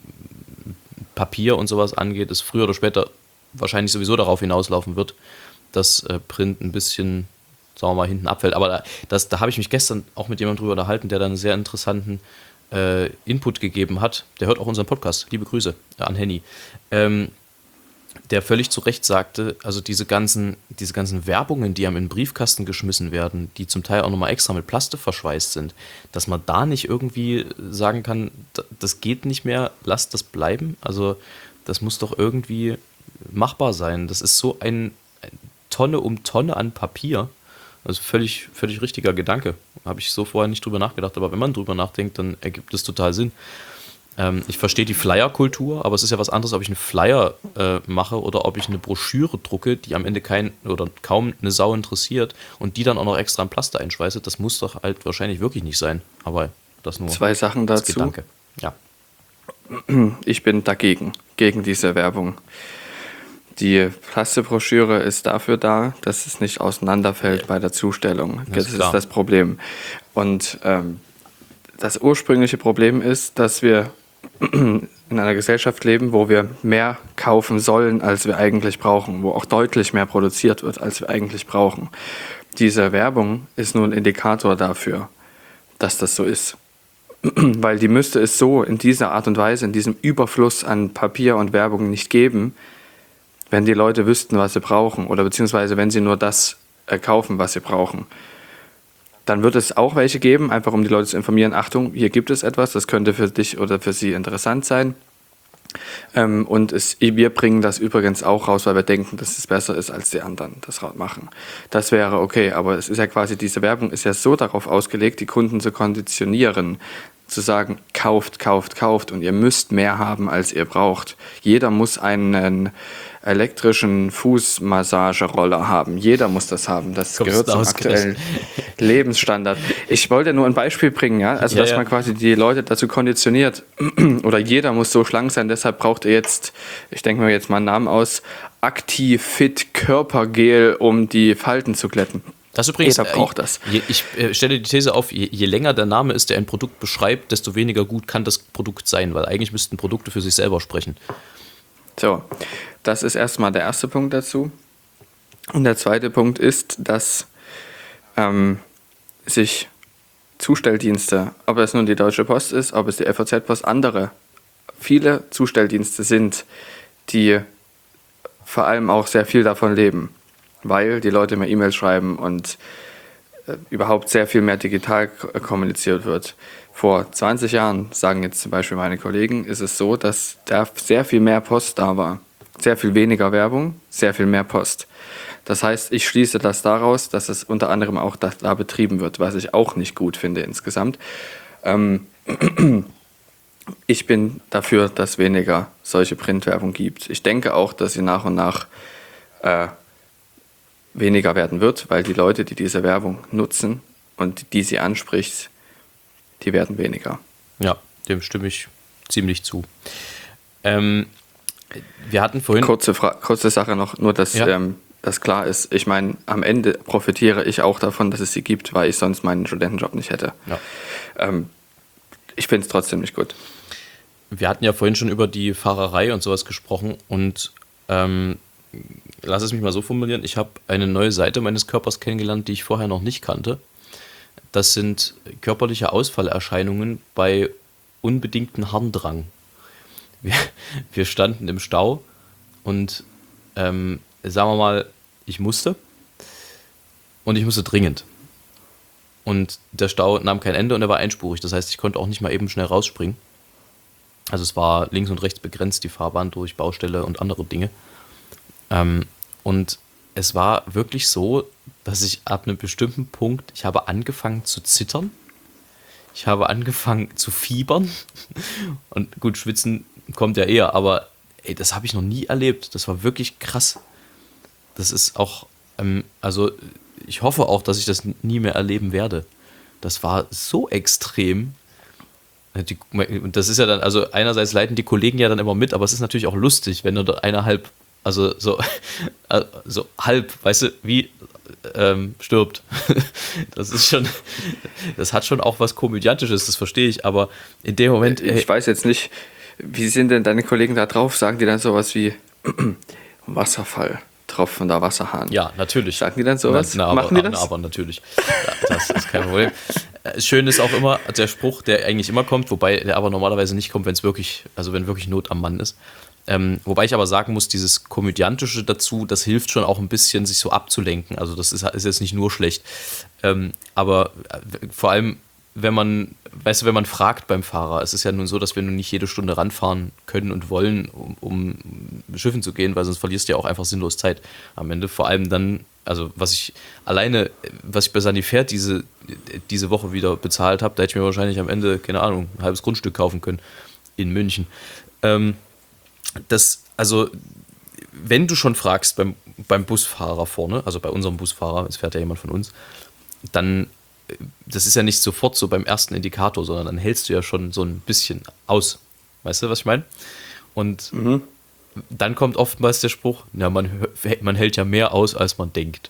Papier und sowas angeht, es früher oder später wahrscheinlich sowieso darauf hinauslaufen wird, dass äh, Print ein bisschen, sagen wir mal, hinten abfällt. Aber da, das, da habe ich mich gestern auch mit jemandem drüber unterhalten, der dann einen sehr interessanten äh, Input gegeben hat. Der hört auch unseren Podcast. Liebe Grüße äh, an Henny. Ähm, der völlig zu Recht sagte, also diese ganzen, diese ganzen Werbungen, die einem in den Briefkasten geschmissen werden, die zum Teil auch nochmal extra mit Plastik verschweißt sind, dass man da nicht irgendwie sagen kann, das geht nicht mehr, lasst das bleiben. Also das muss doch irgendwie machbar sein. Das ist so ein, ein Tonne um Tonne an Papier. Also völlig, völlig richtiger Gedanke. Habe ich so vorher nicht drüber nachgedacht, aber wenn man drüber nachdenkt, dann ergibt es total Sinn. Ähm, ich verstehe die Flyer-Kultur, aber es ist ja was anderes, ob ich einen Flyer äh, mache oder ob ich eine Broschüre drucke, die am Ende kein oder kaum eine Sau interessiert und die dann auch noch extra in Plaster einschweiße. Das muss doch halt wahrscheinlich wirklich nicht sein. Aber das nur Zwei Sachen als dazu. Gedanke. Ja. Ich bin dagegen, gegen diese Werbung. Die Plastikbroschüre ist dafür da, dass es nicht auseinanderfällt bei der Zustellung. Das, das ist das Problem. Und ähm, das ursprüngliche Problem ist, dass wir in einer Gesellschaft leben, wo wir mehr kaufen sollen, als wir eigentlich brauchen, wo auch deutlich mehr produziert wird, als wir eigentlich brauchen. Diese Werbung ist nur ein Indikator dafür, dass das so ist. Weil die müsste es so in dieser Art und Weise, in diesem Überfluss an Papier und Werbung nicht geben, wenn die Leute wüssten, was sie brauchen oder beziehungsweise wenn sie nur das äh, kaufen, was sie brauchen. Dann wird es auch welche geben, einfach um die Leute zu informieren, Achtung, hier gibt es etwas, das könnte für dich oder für sie interessant sein. Ähm, und es, wir bringen das übrigens auch raus, weil wir denken, dass es besser ist, als die anderen das machen. Das wäre okay, aber es ist ja quasi, diese Werbung ist ja so darauf ausgelegt, die Kunden zu konditionieren, zu sagen, kauft, kauft, kauft und ihr müsst mehr haben, als ihr braucht. Jeder muss einen elektrischen Fußmassageroller haben. Jeder muss das haben. Das Kommst gehört zum aktuellen Lebensstandard. Ich wollte nur ein Beispiel bringen, ja, also ja, dass ja. man quasi die Leute dazu konditioniert oder jeder muss so schlank sein, deshalb braucht er jetzt, ich denke mir jetzt mal einen Namen aus, Acti-Fit Körpergel, um die Falten zu glätten. Das übrigens, Jeder braucht das. Je, ich äh, stelle die These auf, je, je länger der Name ist, der ein Produkt beschreibt, desto weniger gut kann das Produkt sein, weil eigentlich müssten Produkte für sich selber sprechen. So, das ist erstmal der erste Punkt dazu. Und der zweite Punkt ist, dass ähm, sich Zustelldienste, ob es nun die Deutsche Post ist, ob es die F A Z-Post, andere, viele Zustelldienste sind, die vor allem auch sehr viel davon leben, weil die Leute mir E-Mails schreiben und äh, überhaupt sehr viel mehr digital k- kommuniziert wird. Vor zwanzig Jahren, sagen jetzt zum Beispiel meine Kollegen, ist es so, dass da sehr viel mehr Post da war. Sehr viel weniger Werbung, sehr viel mehr Post. Das heißt, ich schließe das daraus, dass es unter anderem auch da, da betrieben wird, was ich auch nicht gut finde insgesamt. Ähm, ich bin dafür, dass es weniger solche Printwerbung gibt. Ich denke auch, dass sie nach und nach äh, weniger werden wird, weil die Leute, die diese Werbung nutzen und die sie anspricht, die werden weniger. Ja, dem stimme ich ziemlich zu. Ähm, wir hatten vorhin... Kurze, Fra- kurze Sache noch, nur dass Ja. ähm, das klar ist. Ich meine, am Ende profitiere ich auch davon, dass es sie gibt, weil ich sonst meinen Studentenjob nicht hätte. Ja. Ähm, ich finde es trotzdem nicht gut. Wir hatten ja vorhin schon über die Fahrerei und sowas gesprochen und ähm, lass es mich mal so formulieren, ich habe eine neue Seite meines Körpers kennengelernt, die ich vorher noch nicht kannte. Das sind körperliche Ausfallerscheinungen bei unbedingtem Harndrang. Wir, wir standen im Stau und ähm, sagen wir mal, ich musste und ich musste dringend. Und der Stau nahm kein Ende und er war einspurig. Das heißt, ich konnte auch nicht mal eben schnell rausspringen. Also es war links und rechts begrenzt, die Fahrbahn durch Baustelle und andere Dinge. Ähm, und es war wirklich so, dass ich ab einem bestimmten Punkt, ich habe angefangen zu zittern. Ich habe angefangen zu fiebern. Und gut, schwitzen kommt ja eher, aber ey, das habe ich noch nie erlebt. Das war wirklich krass. Das ist auch, ähm, also ich hoffe auch, dass ich das nie mehr erleben werde. Das war so extrem. Die, und das ist ja dann, also einerseits leiden die Kollegen ja dann immer mit, aber es ist natürlich auch lustig, wenn nur einer halb, also so, so halb, weißt du, wie ähm, stirbt. Das ist schon, das hat schon auch was Komödiantisches, das verstehe ich, aber in dem Moment... Ich ey, weiß jetzt nicht, wie sind denn deine Kollegen da drauf? Sagen die dann sowas wie Wasserfall, tropfender Wasserhahn? Ja, natürlich. Sagen die dann sowas? Na, na, Machen aber, die das? aber natürlich. Ja, das ist kein Problem. Äh, Schön ist auch immer der Spruch, der eigentlich immer kommt, wobei der aber normalerweise nicht kommt, wenn es wirklich, also wenn wirklich Not am Mann ist. Ähm, wobei ich aber sagen muss, dieses Komödiantische dazu, das hilft schon auch ein bisschen, sich so abzulenken. Also das ist, ist jetzt nicht nur schlecht. Ähm, aber äh, vor allem, wenn man, weißt du, wenn man fragt beim Fahrer, es ist ja nun so, dass wir nun nicht jede Stunde ranfahren können und wollen, um, um schiffen zu gehen, weil sonst verlierst du ja auch einfach sinnlos Zeit am Ende. Vor allem dann, also was ich alleine, was ich bei Sanifair diese, diese Woche wieder bezahlt habe, da hätte ich mir wahrscheinlich am Ende, keine Ahnung, ein halbes Grundstück kaufen können in München. Ähm, das, also, wenn du schon fragst beim, beim Busfahrer vorne, also bei unserem Busfahrer, es fährt ja jemand von uns, dann, das ist ja nicht sofort so beim ersten Indikator, sondern dann hältst du ja schon so ein bisschen aus. Weißt du, was ich meine? Und Mhm. dann kommt oftmals der Spruch, ja, man, hö- man hält ja mehr aus, als man denkt.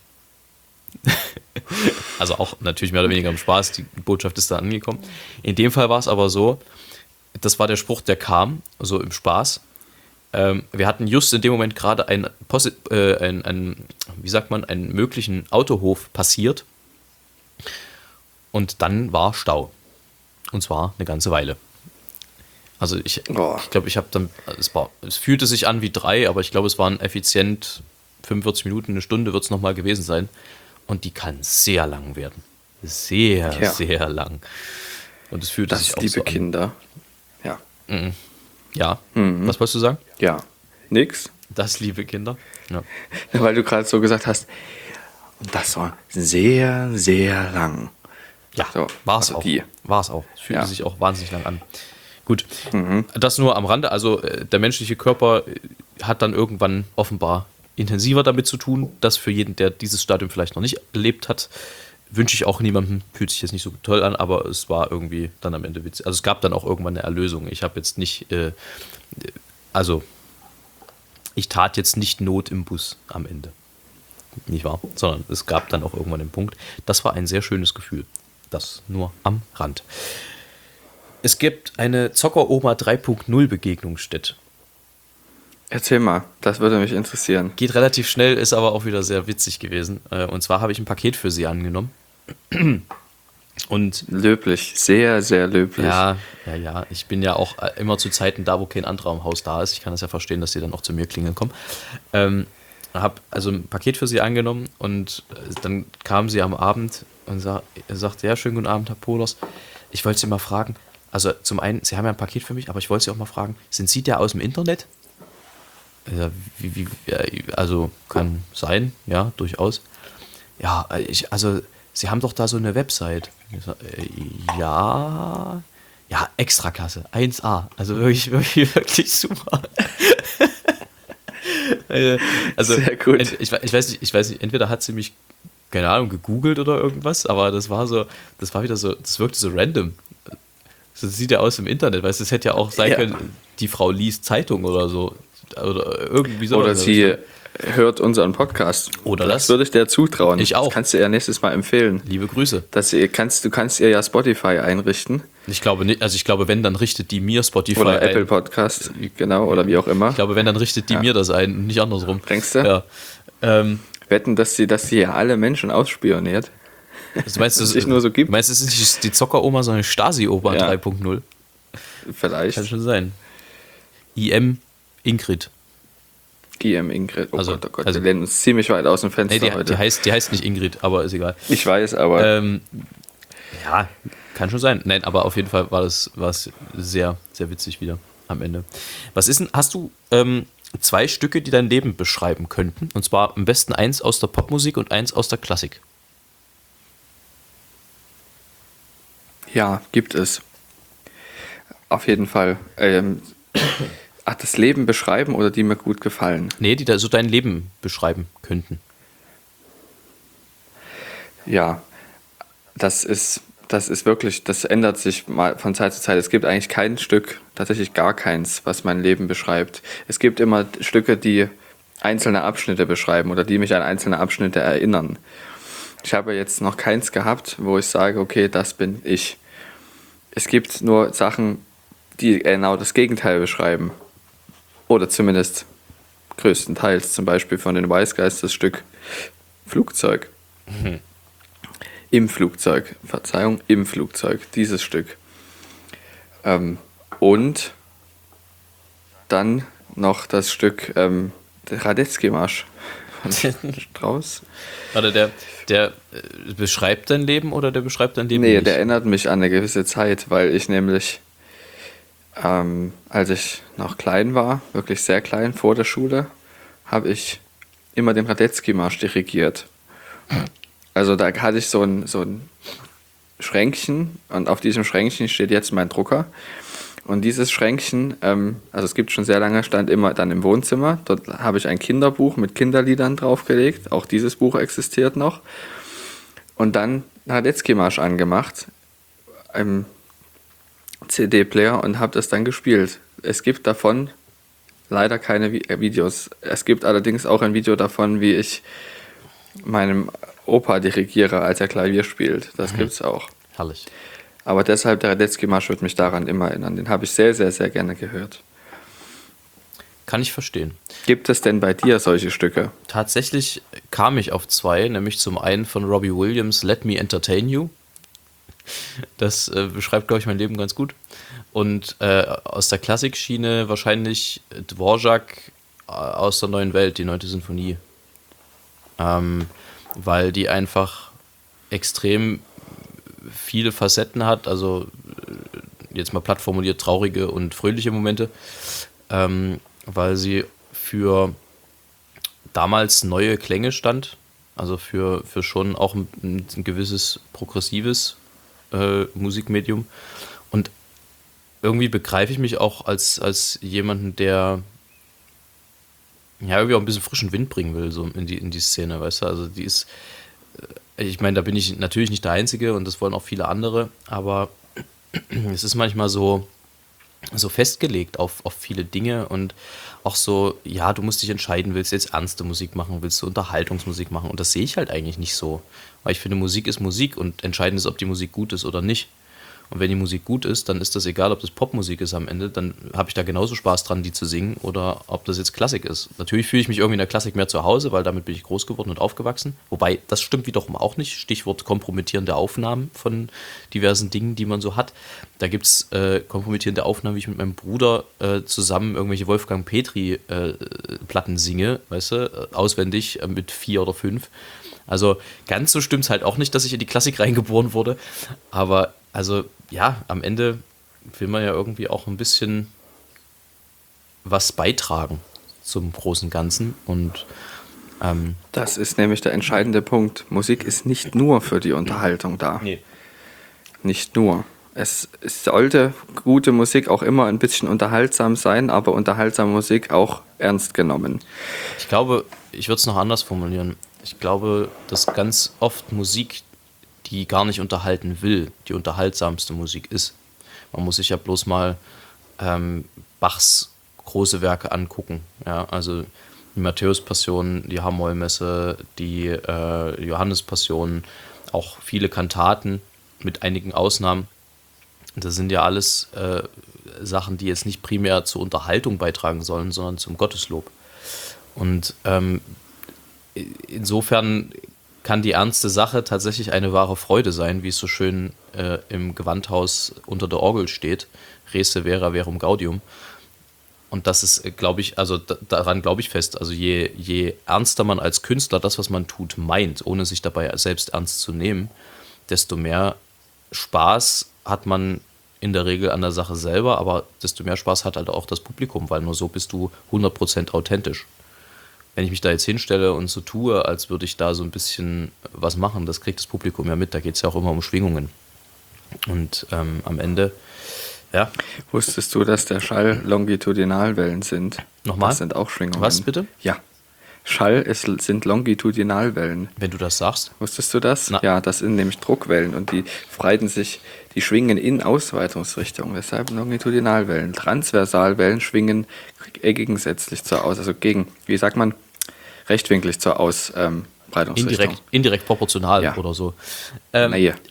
Also auch natürlich mehr oder weniger im Spaß, die Botschaft ist da angekommen. In dem Fall war es aber so, das war der Spruch, der kam, so im Spaß. Ähm, wir hatten just in dem Moment gerade einen, Posi- äh, einen, einen, wie sagt man, einen möglichen Autohof passiert. Und dann war Stau. Und zwar eine ganze Weile. Also ich glaube, Oh. ich, glaub, ich habe dann, es, war, es fühlte sich an wie drei, aber ich glaube, es waren effizient fünfundvierzig Minuten, eine Stunde wird es nochmal gewesen sein. Und die kann sehr lang werden. Sehr, Ja. sehr lang. Und es fühlte sich Das auch liebe so an. Kinder. Ja. Ja, Mhm. was wolltest du sagen? Ja. Nix. Das liebe Kinder. Ja. Weil du gerade so gesagt hast, und das war sehr, sehr lang. Ja, So, war es also auch. die. War es auch. Es fühlte Ja. sich auch wahnsinnig lang an. Gut, das nur am Rande. Also äh, der menschliche Körper äh, hat dann irgendwann offenbar intensiver damit zu tun. Das für jeden, der dieses Stadium vielleicht noch nicht erlebt hat, wünsche ich auch niemandem. Fühlt sich jetzt nicht so toll an, aber es war irgendwie dann am Ende witzig. Also es gab dann auch irgendwann eine Erlösung. Ich habe jetzt nicht, äh, also ich tat jetzt nicht Not im Bus am Ende. Nicht wahr? Sondern es gab dann auch irgendwann den Punkt. Das war ein sehr schönes Gefühl. Das nur am Rand. Es gibt eine Zocker-Oma drei Punkt null Begegnungsstätte. Erzähl mal, das würde mich interessieren. Geht relativ schnell, ist aber auch wieder sehr witzig gewesen. Äh, Und zwar habe ich ein Paket für sie angenommen. Und Löblich, sehr, sehr löblich. ja, ja, ja, ich bin ja auch äh, immer zu Zeiten da, wo kein anderer im Haus da ist. Ich kann das ja verstehen, dass sie dann auch zu mir klingeln kommen. Ähm, habe also ein Paket für sie angenommen und äh, dann kam sie am Abend und sa- er sagte, ja, schönen guten Abend, Herr Pohlers. Ich wollte Sie mal fragen, also zum einen, Sie haben ja ein Paket für mich, aber ich wollte Sie auch mal fragen, sind Sie der aus dem Internet? Ja, wie, wie, ja, also kann sein, ja, durchaus. Ja, ich, also Sie haben doch da so eine Website. Ich sag, äh, ja, ja, Extraklasse, eins A. Also wirklich, wirklich, wirklich super. Äh, also, Sehr gut. ent- Ich, we- ich weiß nicht, ich weiß nicht, entweder hat sie mich, keine Ahnung, gegoogelt oder irgendwas, aber das war so, das war wieder so, das wirkte so random. So sieht ja aus im Internet, weißt du, es hätte ja auch sein Ja. können, die Frau liest Zeitung oder so. Oder irgendwie so. Oder sie hört unseren Podcast. Oder das. würde ich dir zutrauen. Ich auch. Das kannst du ihr nächstes Mal empfehlen. Liebe Grüße. Dass ihr kannst, du kannst ihr ja Spotify einrichten. Ich glaube nicht, also ich glaube, wenn, dann richtet die mir Spotify Oder ein. Apple Podcast, genau, oder wie auch immer. Ich glaube, wenn, dann richtet die Ja. mir das ein und nicht andersrum. Denkst du? Ja. Ähm, Wetten, dass sie, dass sie ja alle Menschen ausspioniert. also meinst du, Dass es sich nur so gibt? Du meinst, es ist nicht die Zocker-Oma, sondern Stasi-Oma Ja. drei Punkt null? Vielleicht. Kann schon sein. I M Ingrid. I M Ingrid. Oh Also- Gott, oh Gott, also- wir lehnen uns ziemlich weit aus dem Fenster Nee, die, heute. die, heißt, die heißt nicht Ingrid, aber ist egal. ich weiß, aber Ähm, ja, kann schon sein. Nein, aber auf jeden Fall war das war es sehr, sehr witzig wieder am Ende. Was ist denn, hast du ähm, zwei Stücke, die dein Leben beschreiben könnten? Und zwar am besten eins aus der Popmusik und eins aus der Klassik. ja, gibt es. Auf jeden Fall. Ähm, ach, das Leben beschreiben oder die mir gut gefallen? Nee, die da so dein Leben beschreiben könnten. Ja, das ist, das ist wirklich, das ändert sich mal von Zeit zu Zeit. Es gibt eigentlich kein Stück, tatsächlich gar keins, was mein Leben beschreibt. Es gibt immer Stücke, die einzelne Abschnitte beschreiben oder die mich an einzelne Abschnitte erinnern. Ich habe jetzt noch keins gehabt, wo ich sage, okay, das bin ich. Es gibt nur Sachen, die genau das Gegenteil beschreiben. Oder zumindest größtenteils, zum Beispiel von den Wise Guys das Stück Flugzeug. Im Flugzeug, Verzeihung, im Flugzeug, dieses Stück. Ähm, und dann noch das Stück ähm, der Radetzky-Marsch von Strauss. Warte, der, der äh, beschreibt dein Leben oder der beschreibt dein Leben Nee, nicht? der erinnert mich an eine gewisse Zeit, weil ich nämlich, ähm, als ich noch klein war, wirklich sehr klein, vor der Schule, habe ich immer den Radetzky-Marsch dirigiert. Also da hatte ich so ein, so ein Schränkchen und auf diesem Schränkchen steht jetzt mein Drucker. Und dieses Schränkchen, ähm, also es gibt schon sehr lange, stand immer dann im Wohnzimmer. Dort habe ich ein Kinderbuch mit Kinderliedern draufgelegt. Auch dieses Buch existiert noch. Und dann Radetzky-Marsch angemacht im C D-Player und habe das dann gespielt. Es gibt davon leider keine Vi- äh, Videos. Es gibt allerdings auch ein Video davon, wie ich meinem Opa dirigiere, als er Klavier spielt. Das gibt's auch. Herrlich. Aber deshalb, der Radetzky-Marsch wird mich daran immer erinnern. Den habe ich sehr, sehr, sehr gerne gehört. Kann ich verstehen. Gibt es denn bei dir solche Stücke? Tatsächlich kam ich auf zwei, nämlich zum einen von Robbie Williams, Let Me Entertain You. Das äh, beschreibt, glaube ich, mein Leben ganz gut. Und äh, aus der Klassikschiene wahrscheinlich Dvorak äh, aus der Neuen Welt, die neunte Sinfonie. Ähm, weil die einfach extrem viele Facetten hat, also äh, jetzt mal platt formuliert, traurige und fröhliche Momente, ähm, weil sie für damals neue Klänge stand, also für, für schon auch ein, ein gewisses progressives äh, Musikmedium. Und irgendwie begreife ich mich auch als, als jemanden, der ja irgendwie auch ein bisschen frischen Wind bringen will, so in die, in die Szene, weißt du, also die ist, äh, ich meine, da bin ich natürlich nicht der Einzige und das wollen auch viele andere, aber es ist manchmal so, so festgelegt auf, auf viele Dinge und auch so, ja, du musst dich entscheiden, willst du jetzt ernste Musik machen, willst du Unterhaltungsmusik machen und das sehe ich halt eigentlich nicht so, weil ich finde, Musik ist Musik und entscheidend ist, ob die Musik gut ist oder nicht. Und wenn die Musik gut ist, dann ist das egal, ob das Popmusik ist am Ende, dann habe ich da genauso Spaß dran, die zu singen oder ob das jetzt Klassik ist. Natürlich fühle ich mich irgendwie in der Klassik mehr zu Hause, weil damit bin ich groß geworden und aufgewachsen. Wobei, das stimmt wiederum auch nicht. Stichwort kompromittierende Aufnahmen von diversen Dingen, die man so hat. Da gibt es äh, kompromittierende Aufnahmen, wie ich mit meinem Bruder äh, zusammen irgendwelche Wolfgang Petri äh, Platten singe, weißt du, auswendig äh, mit vier oder fünf. Also ganz so stimmt es halt auch nicht, dass ich in die Klassik reingeboren wurde. Aber also ja, am Ende will man ja irgendwie auch ein bisschen was beitragen zum großen Ganzen. Und ähm, Das ist nämlich der entscheidende Punkt. Musik ist nicht nur für die Unterhaltung da. nee. Nicht nur. Es, es sollte gute Musik auch immer ein bisschen unterhaltsam sein, aber unterhaltsame Musik auch ernst genommen. Ich glaube, ich würde es noch anders formulieren. Ich glaube, dass ganz oft Musik, die gar nicht unterhalten will, die unterhaltsamste Musik ist. Man muss sich ja bloß mal ähm, Bachs große Werke angucken. Ja, also die Matthäus-Passion, die Hamollmesse, die äh, Johannes-Passion, auch viele Kantaten mit einigen Ausnahmen. Das sind ja alles äh, Sachen, die jetzt nicht primär zur Unterhaltung beitragen sollen, sondern zum Gotteslob. Und ähm, insofern kann die ernste Sache tatsächlich eine wahre Freude sein, wie es so schön äh, im Gewandhaus unter der Orgel steht. Rese vera verum gaudium. Und das ist, glaube ich, also da, daran glaube ich fest. Also je, je ernster man als Künstler das, was man tut, meint, ohne sich dabei selbst ernst zu nehmen, desto mehr Spaß hat man in der Regel an der Sache selber, aber desto mehr Spaß hat halt auch das Publikum, weil nur so bist du hundert Prozent authentisch. Wenn ich mich da jetzt hinstelle und so tue, als würde ich da so ein bisschen was machen, das kriegt das Publikum ja mit. Da geht es ja auch immer um Schwingungen. Und ähm, am Ende, ja. Wusstest du, dass der Schall Longitudinalwellen sind? Nochmal? Das sind auch Schwingungen. Was bitte? Ja. Schall ist, sind Longitudinalwellen. Wenn du das sagst. Wusstest du das? Na. Ja, das sind nämlich Druckwellen und die breiten sich, die schwingen in Ausweitungsrichtung. Deshalb Longitudinalwellen. Transversalwellen schwingen gegensätzlich zur Aus, also gegen, wie sagt man, rechtwinklig zur Ausbreitungsrichtung. Indirekt, indirekt proportional Ja. oder so. Ähm, Na hier.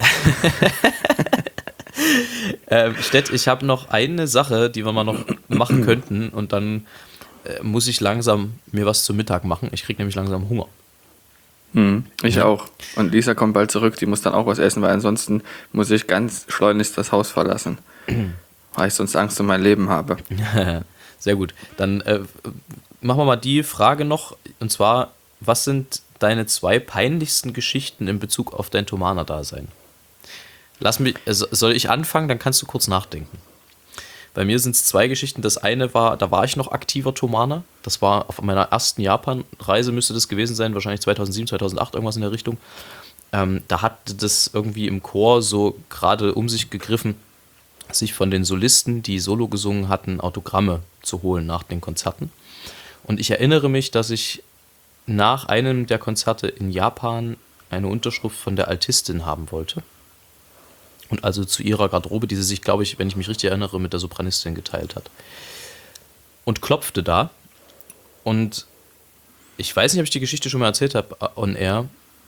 ähm, Stett, ich habe noch eine Sache, die wir mal noch machen könnten und dann äh, muss ich langsam mir was zum Mittag machen. Ich kriege nämlich langsam Hunger. Hm, ich auch. Und Lisa kommt bald zurück, die muss dann auch was essen, weil ansonsten muss ich ganz schleunigst das Haus verlassen. Weil ich sonst Angst um mein Leben habe. Sehr gut. Dann äh, machen wir mal die Frage noch, und zwar, was sind deine zwei peinlichsten Geschichten in Bezug auf dein Thomaner-Dasein? Lass mich, also soll ich anfangen, dann kannst du kurz nachdenken. Bei mir sind es zwei Geschichten. Das eine war, da war ich noch aktiver Thomaner. Das war auf meiner ersten Japan-Reise, müsste das gewesen sein, wahrscheinlich zweitausendsieben, zweitausendacht, irgendwas in der Richtung. Ähm, da hatte das irgendwie im Chor so gerade um sich gegriffen, sich von den Solisten, die Solo gesungen hatten, Autogramme zu holen nach den Konzerten. Und ich erinnere mich, dass ich nach einem der Konzerte in Japan eine Unterschrift von der Altistin haben wollte. Und also zu ihrer Garderobe, die sie sich, glaube ich, wenn ich mich richtig erinnere, mit der Sopranistin geteilt hat. Und klopfte da. Und ich weiß nicht, ob ich die Geschichte schon mal erzählt habe on air.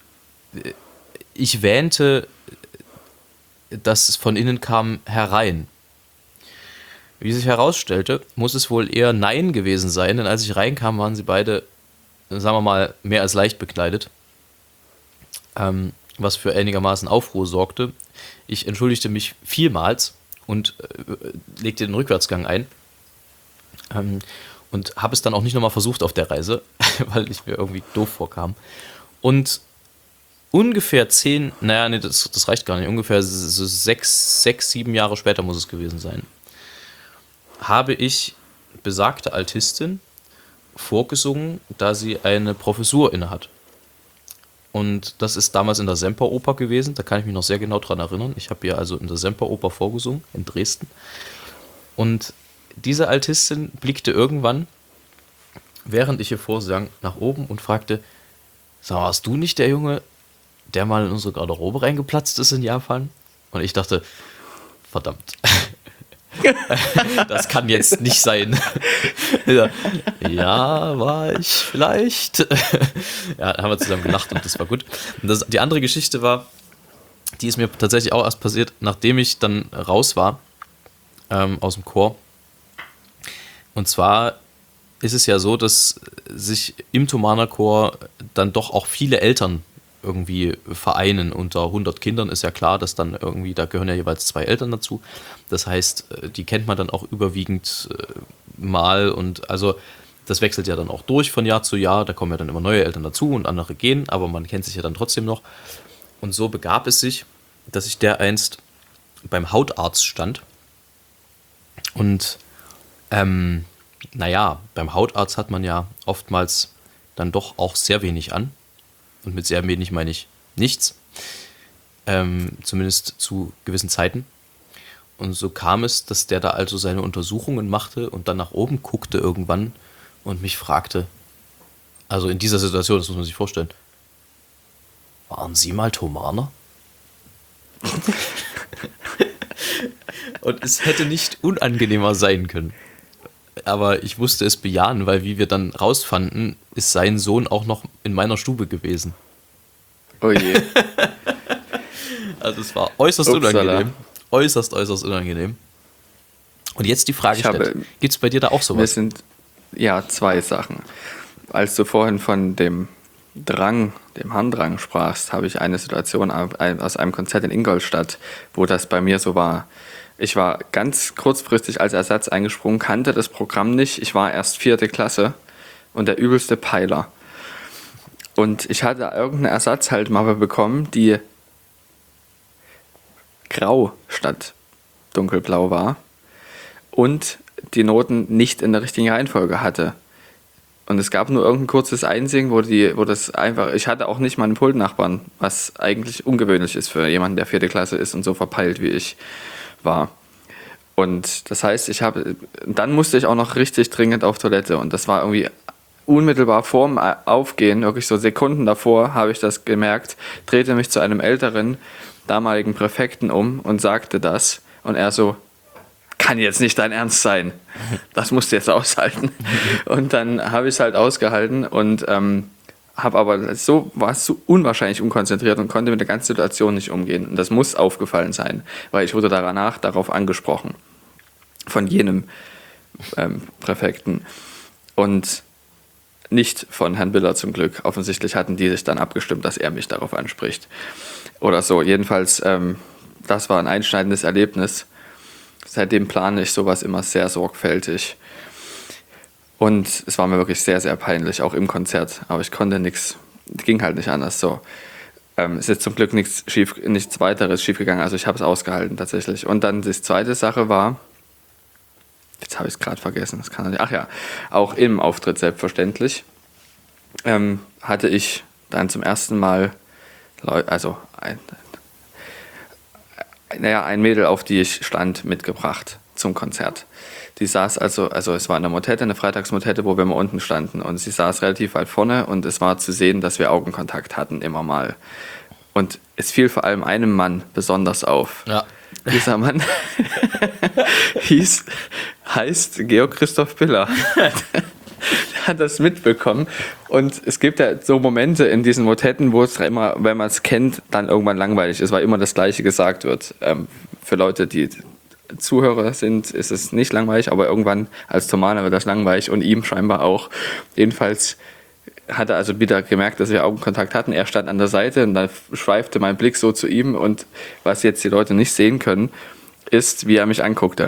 Ich wähnte, dass es von innen kam, herein. Wie sich herausstellte, muss es wohl eher Nein gewesen sein, denn als ich reinkam, waren sie beide, sagen wir mal, mehr als leicht bekleidet. Ähm, was für einigermaßen Aufruhr sorgte. Ich entschuldigte mich vielmals und äh, legte den Rückwärtsgang ein. Ähm, und habe es dann auch nicht nochmal versucht auf der Reise, weil ich mir irgendwie doof vorkam. Und ungefähr zehn, naja, nee, das, das reicht gar nicht, ungefähr so sechs, sechs, sieben Jahre später muss es gewesen sein, habe ich besagte Altistin vorgesungen, da sie eine Professur innehat. Und das ist damals in der Semperoper gewesen, da kann ich mich noch sehr genau dran erinnern. Ich habe ihr also in der Semperoper vorgesungen, in Dresden. Und diese Altistin blickte irgendwann, während ich ihr vorsang, nach oben und fragte, sag mal, warst du nicht der Junge, der mal in unsere Garderobe reingeplatzt ist in Japan? Und ich dachte, verdammt, das kann jetzt nicht sein. Ja, war ich vielleicht. Ja, da haben wir zusammen gelacht und das war gut. Und das, die andere Geschichte war, die ist mir tatsächlich auch erst passiert, nachdem ich dann raus war ähm, aus dem Chor. Und zwar ist es ja so, dass sich im Thomaner Chor dann doch auch viele Eltern irgendwie vereinen. Unter hundert Kindern ist ja klar, dass dann irgendwie, da gehören ja jeweils zwei Eltern dazu. Das heißt, die kennt man dann auch überwiegend mal und also das wechselt ja dann auch durch von Jahr zu Jahr, da kommen ja dann immer neue Eltern dazu und andere gehen, aber man kennt sich ja dann trotzdem noch. Und so begab es sich, dass ich dereinst beim Hautarzt stand und ähm, naja, beim Hautarzt hat man ja oftmals dann doch auch sehr wenig an. Und mit sehr wenig meine ich nichts. Ähm, zumindest zu gewissen Zeiten. Und so kam es, dass der da also seine Untersuchungen machte und dann nach oben guckte irgendwann und mich fragte, also in dieser Situation, das muss man sich vorstellen, waren Sie mal Thomaner? Und es hätte nicht unangenehmer sein können. Aber ich musste es bejahen, weil wie wir dann rausfanden, ist sein Sohn auch noch in meiner Stube gewesen. Oh je. Also es war äußerst Upsala. unangenehm. Äußerst, äußerst unangenehm. Und jetzt die Frage Ich habe- stellt, gibt es bei dir da auch Wir sowas? sind, ja, zwei Sachen. Als du vorhin von dem Drang, dem Harndrang sprachst, habe ich eine Situation aus einem Konzert in Ingolstadt, wo das bei mir so war. Ich war ganz kurzfristig als Ersatz eingesprungen, kannte das Programm nicht. Ich war erst vierte Klasse und der übelste Peiler. Und ich hatte irgendeine Ersatzhaltmappe bekommen, die grau statt dunkelblau war und die Noten nicht in der richtigen Reihenfolge hatte. Und es gab nur irgendein kurzes Einsingen, wo, die, wo das einfach, ich hatte auch nicht mal einen Pultnachbarn, was eigentlich ungewöhnlich ist für jemanden, der vierte Klasse ist und so verpeilt wie ich war. Und das heißt, ich habe, dann musste ich auch noch richtig dringend auf Toilette und das war irgendwie unmittelbar vorm Aufgehen, wirklich so Sekunden davor, habe ich das gemerkt, drehte mich zu einem älteren, damaligen Präfekten um und sagte das und er so, kann jetzt nicht dein Ernst sein, das musst du jetzt aushalten. Und dann habe ich es halt ausgehalten und ähm, habe aber so, war so unwahrscheinlich unkonzentriert und konnte mit der ganzen Situation nicht umgehen. Und das muss aufgefallen sein, weil ich wurde danach darauf angesprochen von jenem ähm, Präfekten und nicht von Herrn Biller zum Glück. Offensichtlich hatten die sich dann abgestimmt, dass er mich darauf anspricht. Oder so. Jedenfalls, ähm, das war ein einschneidendes Erlebnis. Seitdem plane ich sowas immer sehr sorgfältig. Und es war mir wirklich sehr, sehr peinlich, auch im Konzert. Aber ich konnte nichts, ging halt nicht anders so. Ähm, es ist zum Glück nichts, schief, nichts weiteres schiefgegangen, also ich habe es ausgehalten tatsächlich. Und dann die zweite Sache war, jetzt habe ich es gerade vergessen, das kann nicht, ach ja, auch im Auftritt selbstverständlich, ähm, hatte ich dann zum ersten Mal, Leu- also ein, naja, ein Mädel, auf die ich stand, mitgebracht zum Konzert. Die saß also, also es war eine Motette, eine Freitagsmotette, wo wir mal unten standen und sie saß relativ weit vorne und es war zu sehen, dass wir Augenkontakt hatten, immer mal. Und es fiel vor allem einem Mann besonders auf. Ja. Dieser Mann hieß, heißt Georg Christoph Biller. Der hat das mitbekommen und es gibt ja so Momente in diesen Motetten, wo es immer, wenn man es kennt, dann irgendwann langweilig ist, weil immer das Gleiche gesagt wird. Ähm, für Leute, die Zuhörer sind, ist es nicht langweilig, aber irgendwann als Thomaner wird das langweilig und ihm scheinbar auch. Jedenfalls hat er also wieder gemerkt, dass wir Augenkontakt hatten. Er stand an der Seite und dann schweifte mein Blick so zu ihm und was jetzt die Leute nicht sehen können, ist, wie er mich anguckte.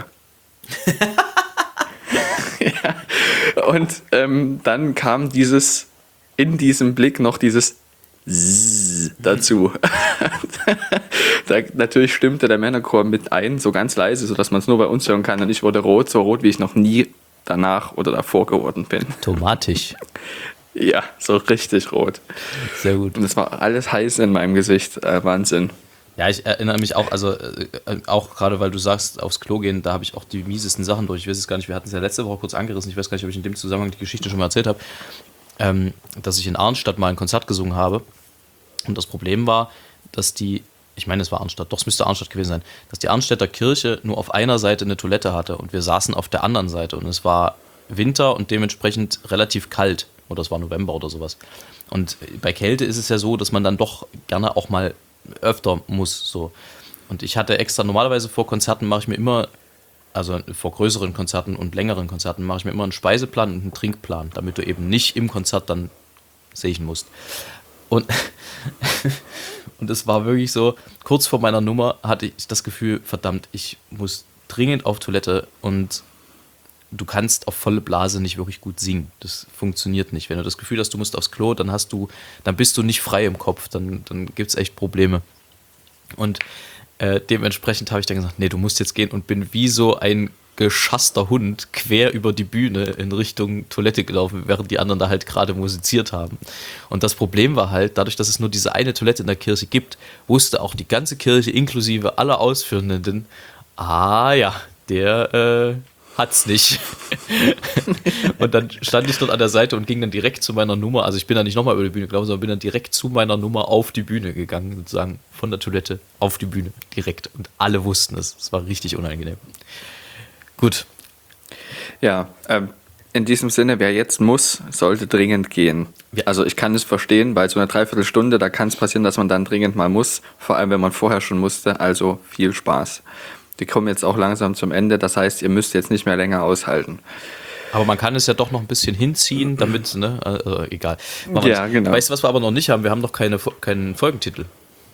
Ja. Und ähm, dann kam dieses, in diesem Blick noch dieses Zzzz dazu. Da, natürlich stimmte der Männerchor mit ein, so ganz leise, sodass man es nur bei uns hören kann. Und ich wurde rot, so rot, wie ich noch nie danach oder davor geworden bin. Tomatisch. Ja, so richtig rot. Sehr gut. Und es war alles heiß in meinem Gesicht. Äh, Wahnsinn. Ja, ich erinnere mich auch, also äh, auch gerade weil du sagst, aufs Klo gehen, da habe ich auch die miesesten Sachen durch. Ich weiß es gar nicht, wir hatten es ja letzte Woche kurz angerissen, ich weiß gar nicht, ob ich in dem Zusammenhang die Geschichte schon mal erzählt habe, ähm, dass ich in Arnstadt mal ein Konzert gesungen habe. Und das Problem war, dass die, ich meine, es war Arnstadt, doch, es müsste Arnstadt gewesen sein, dass die Arnstädter Kirche nur auf einer Seite eine Toilette hatte und wir saßen auf der anderen Seite. Und es war Winter und dementsprechend relativ kalt. Oder es war November oder sowas. Und bei Kälte ist es ja so, dass man dann doch gerne auch mal öfter muss. So. Und ich hatte extra, normalerweise vor Konzerten mache ich mir immer, also vor größeren Konzerten und längeren Konzerten mache ich mir immer einen Speiseplan und einen Trinkplan, damit du eben nicht im Konzert dann sehen musst. Und, und es war wirklich so, kurz vor meiner Nummer hatte ich das Gefühl, verdammt, ich muss dringend auf Toilette und du kannst auf volle Blase nicht wirklich gut singen. Das funktioniert nicht. Wenn du das Gefühl hast, du musst aufs Klo, dann hast du, dann bist du nicht frei im Kopf, dann, dann gibt es echt Probleme. Und äh, dementsprechend habe ich dann gesagt, nee, du musst jetzt gehen und bin wie so ein geschasster Hund quer über die Bühne in Richtung Toilette gelaufen, während die anderen da halt gerade musiziert haben. Und das Problem war halt, dadurch, dass es nur diese eine Toilette in der Kirche gibt, wusste auch die ganze Kirche inklusive aller Ausführenden, ah ja, der äh, hat's nicht. Und dann stand ich dort an der Seite und ging dann direkt zu meiner Nummer, also ich bin dann nicht nochmal über die Bühne gelaufen, sondern bin dann direkt zu meiner Nummer auf die Bühne gegangen, sozusagen von der Toilette auf die Bühne, direkt. Und alle wussten es. Es war richtig unangenehm. Gut. Ja, ähm, in diesem Sinne, wer jetzt muss, sollte dringend gehen. Ja. Also ich kann es verstehen, weil so eine Dreiviertelstunde, da kann es passieren, dass man dann dringend mal muss, vor allem wenn man vorher schon musste, also viel Spaß. Die kommen jetzt auch langsam zum Ende, das heißt, ihr müsst jetzt nicht mehr länger aushalten. Aber man kann es ja doch noch ein bisschen hinziehen, damit, ne, also egal. Machen Ja, das. genau. Weißt du, was wir aber noch nicht haben? Wir haben noch keine, keinen Folgentitel.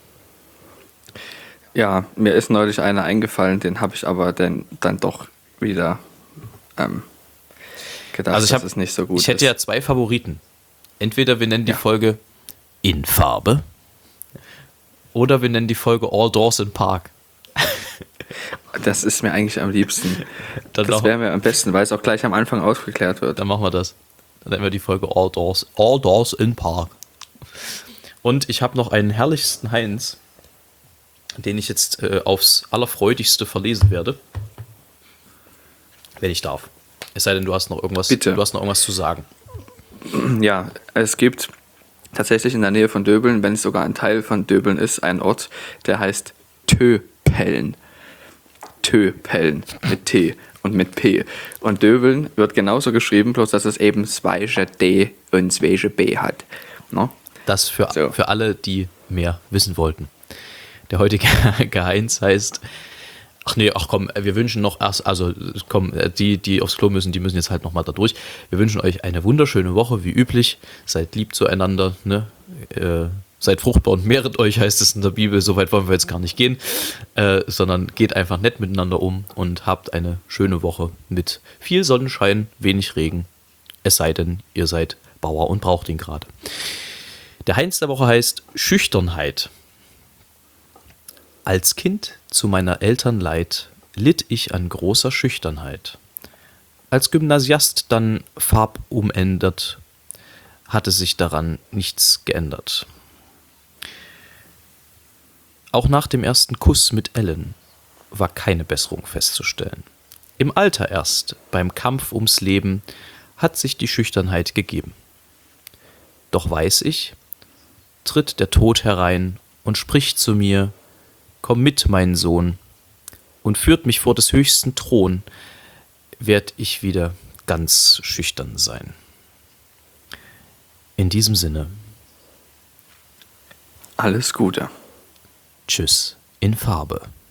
Ja, mir ist neulich einer eingefallen, den habe ich aber dann, dann doch wieder ähm, gedacht, Also ich dass hab, es nicht so gut ich hätte ist. ja zwei Favoriten. Entweder wir nennen die Ja. Folge In Farbe oder wir nennen die Folge All Doors in Park. Das ist mir eigentlich am liebsten. Dann, Das machen, wäre mir am besten, weil es auch gleich am Anfang aufgeklärt wird. dann machen wir das. Dann nennen wir die Folge All Doors, All Doors in Park. Und ich habe noch einen herrlichsten Heinz, den ich jetzt äh, aufs Allerfreudigste verlesen werde. Wenn ich darf. Es sei denn, du hast noch irgendwas, Bitte. du hast noch irgendwas zu sagen. Ja, es gibt tatsächlich in der Nähe von Döbeln, wenn es sogar ein Teil von Döbeln ist, einen Ort, der heißt Töpeln. Töpeln mit T und mit P. Und Döbeln wird genauso geschrieben, bloß dass es eben zweige D und zweige B hat. No? Das für, So. für alle, die mehr wissen wollten. Der heutige Heinz heißt, ach nee, ach komm, wir wünschen noch erst, also komm, die, die aufs Klo müssen, die müssen jetzt halt nochmal da durch. Wir wünschen euch eine wunderschöne Woche, wie üblich. Seid lieb zueinander, ne? Äh, seid fruchtbar und mehret euch, heißt es in der Bibel. So weit wollen wir jetzt gar nicht gehen, äh, sondern geht einfach nett miteinander um und habt eine schöne Woche mit viel Sonnenschein, wenig Regen. Es sei denn, ihr seid Bauer und braucht ihn gerade. Der Heinz der Woche heißt Schüchternheit. Als Kind zu meiner Eltern Leid litt ich an großer Schüchternheit. Als Gymnasiast dann farbumändert, hatte sich daran nichts geändert. Auch nach dem ersten Kuss mit Ellen war keine Besserung festzustellen. Im Alter erst, beim Kampf ums Leben, hat sich die Schüchternheit gegeben. Doch weiß ich, tritt der Tod herein und spricht zu mir: Komm mit, mein Sohn, und führt mich vor des höchsten Thron, werd ich wieder ganz schüchtern sein. In diesem Sinne, Alles Gute. tschüss in Farbe.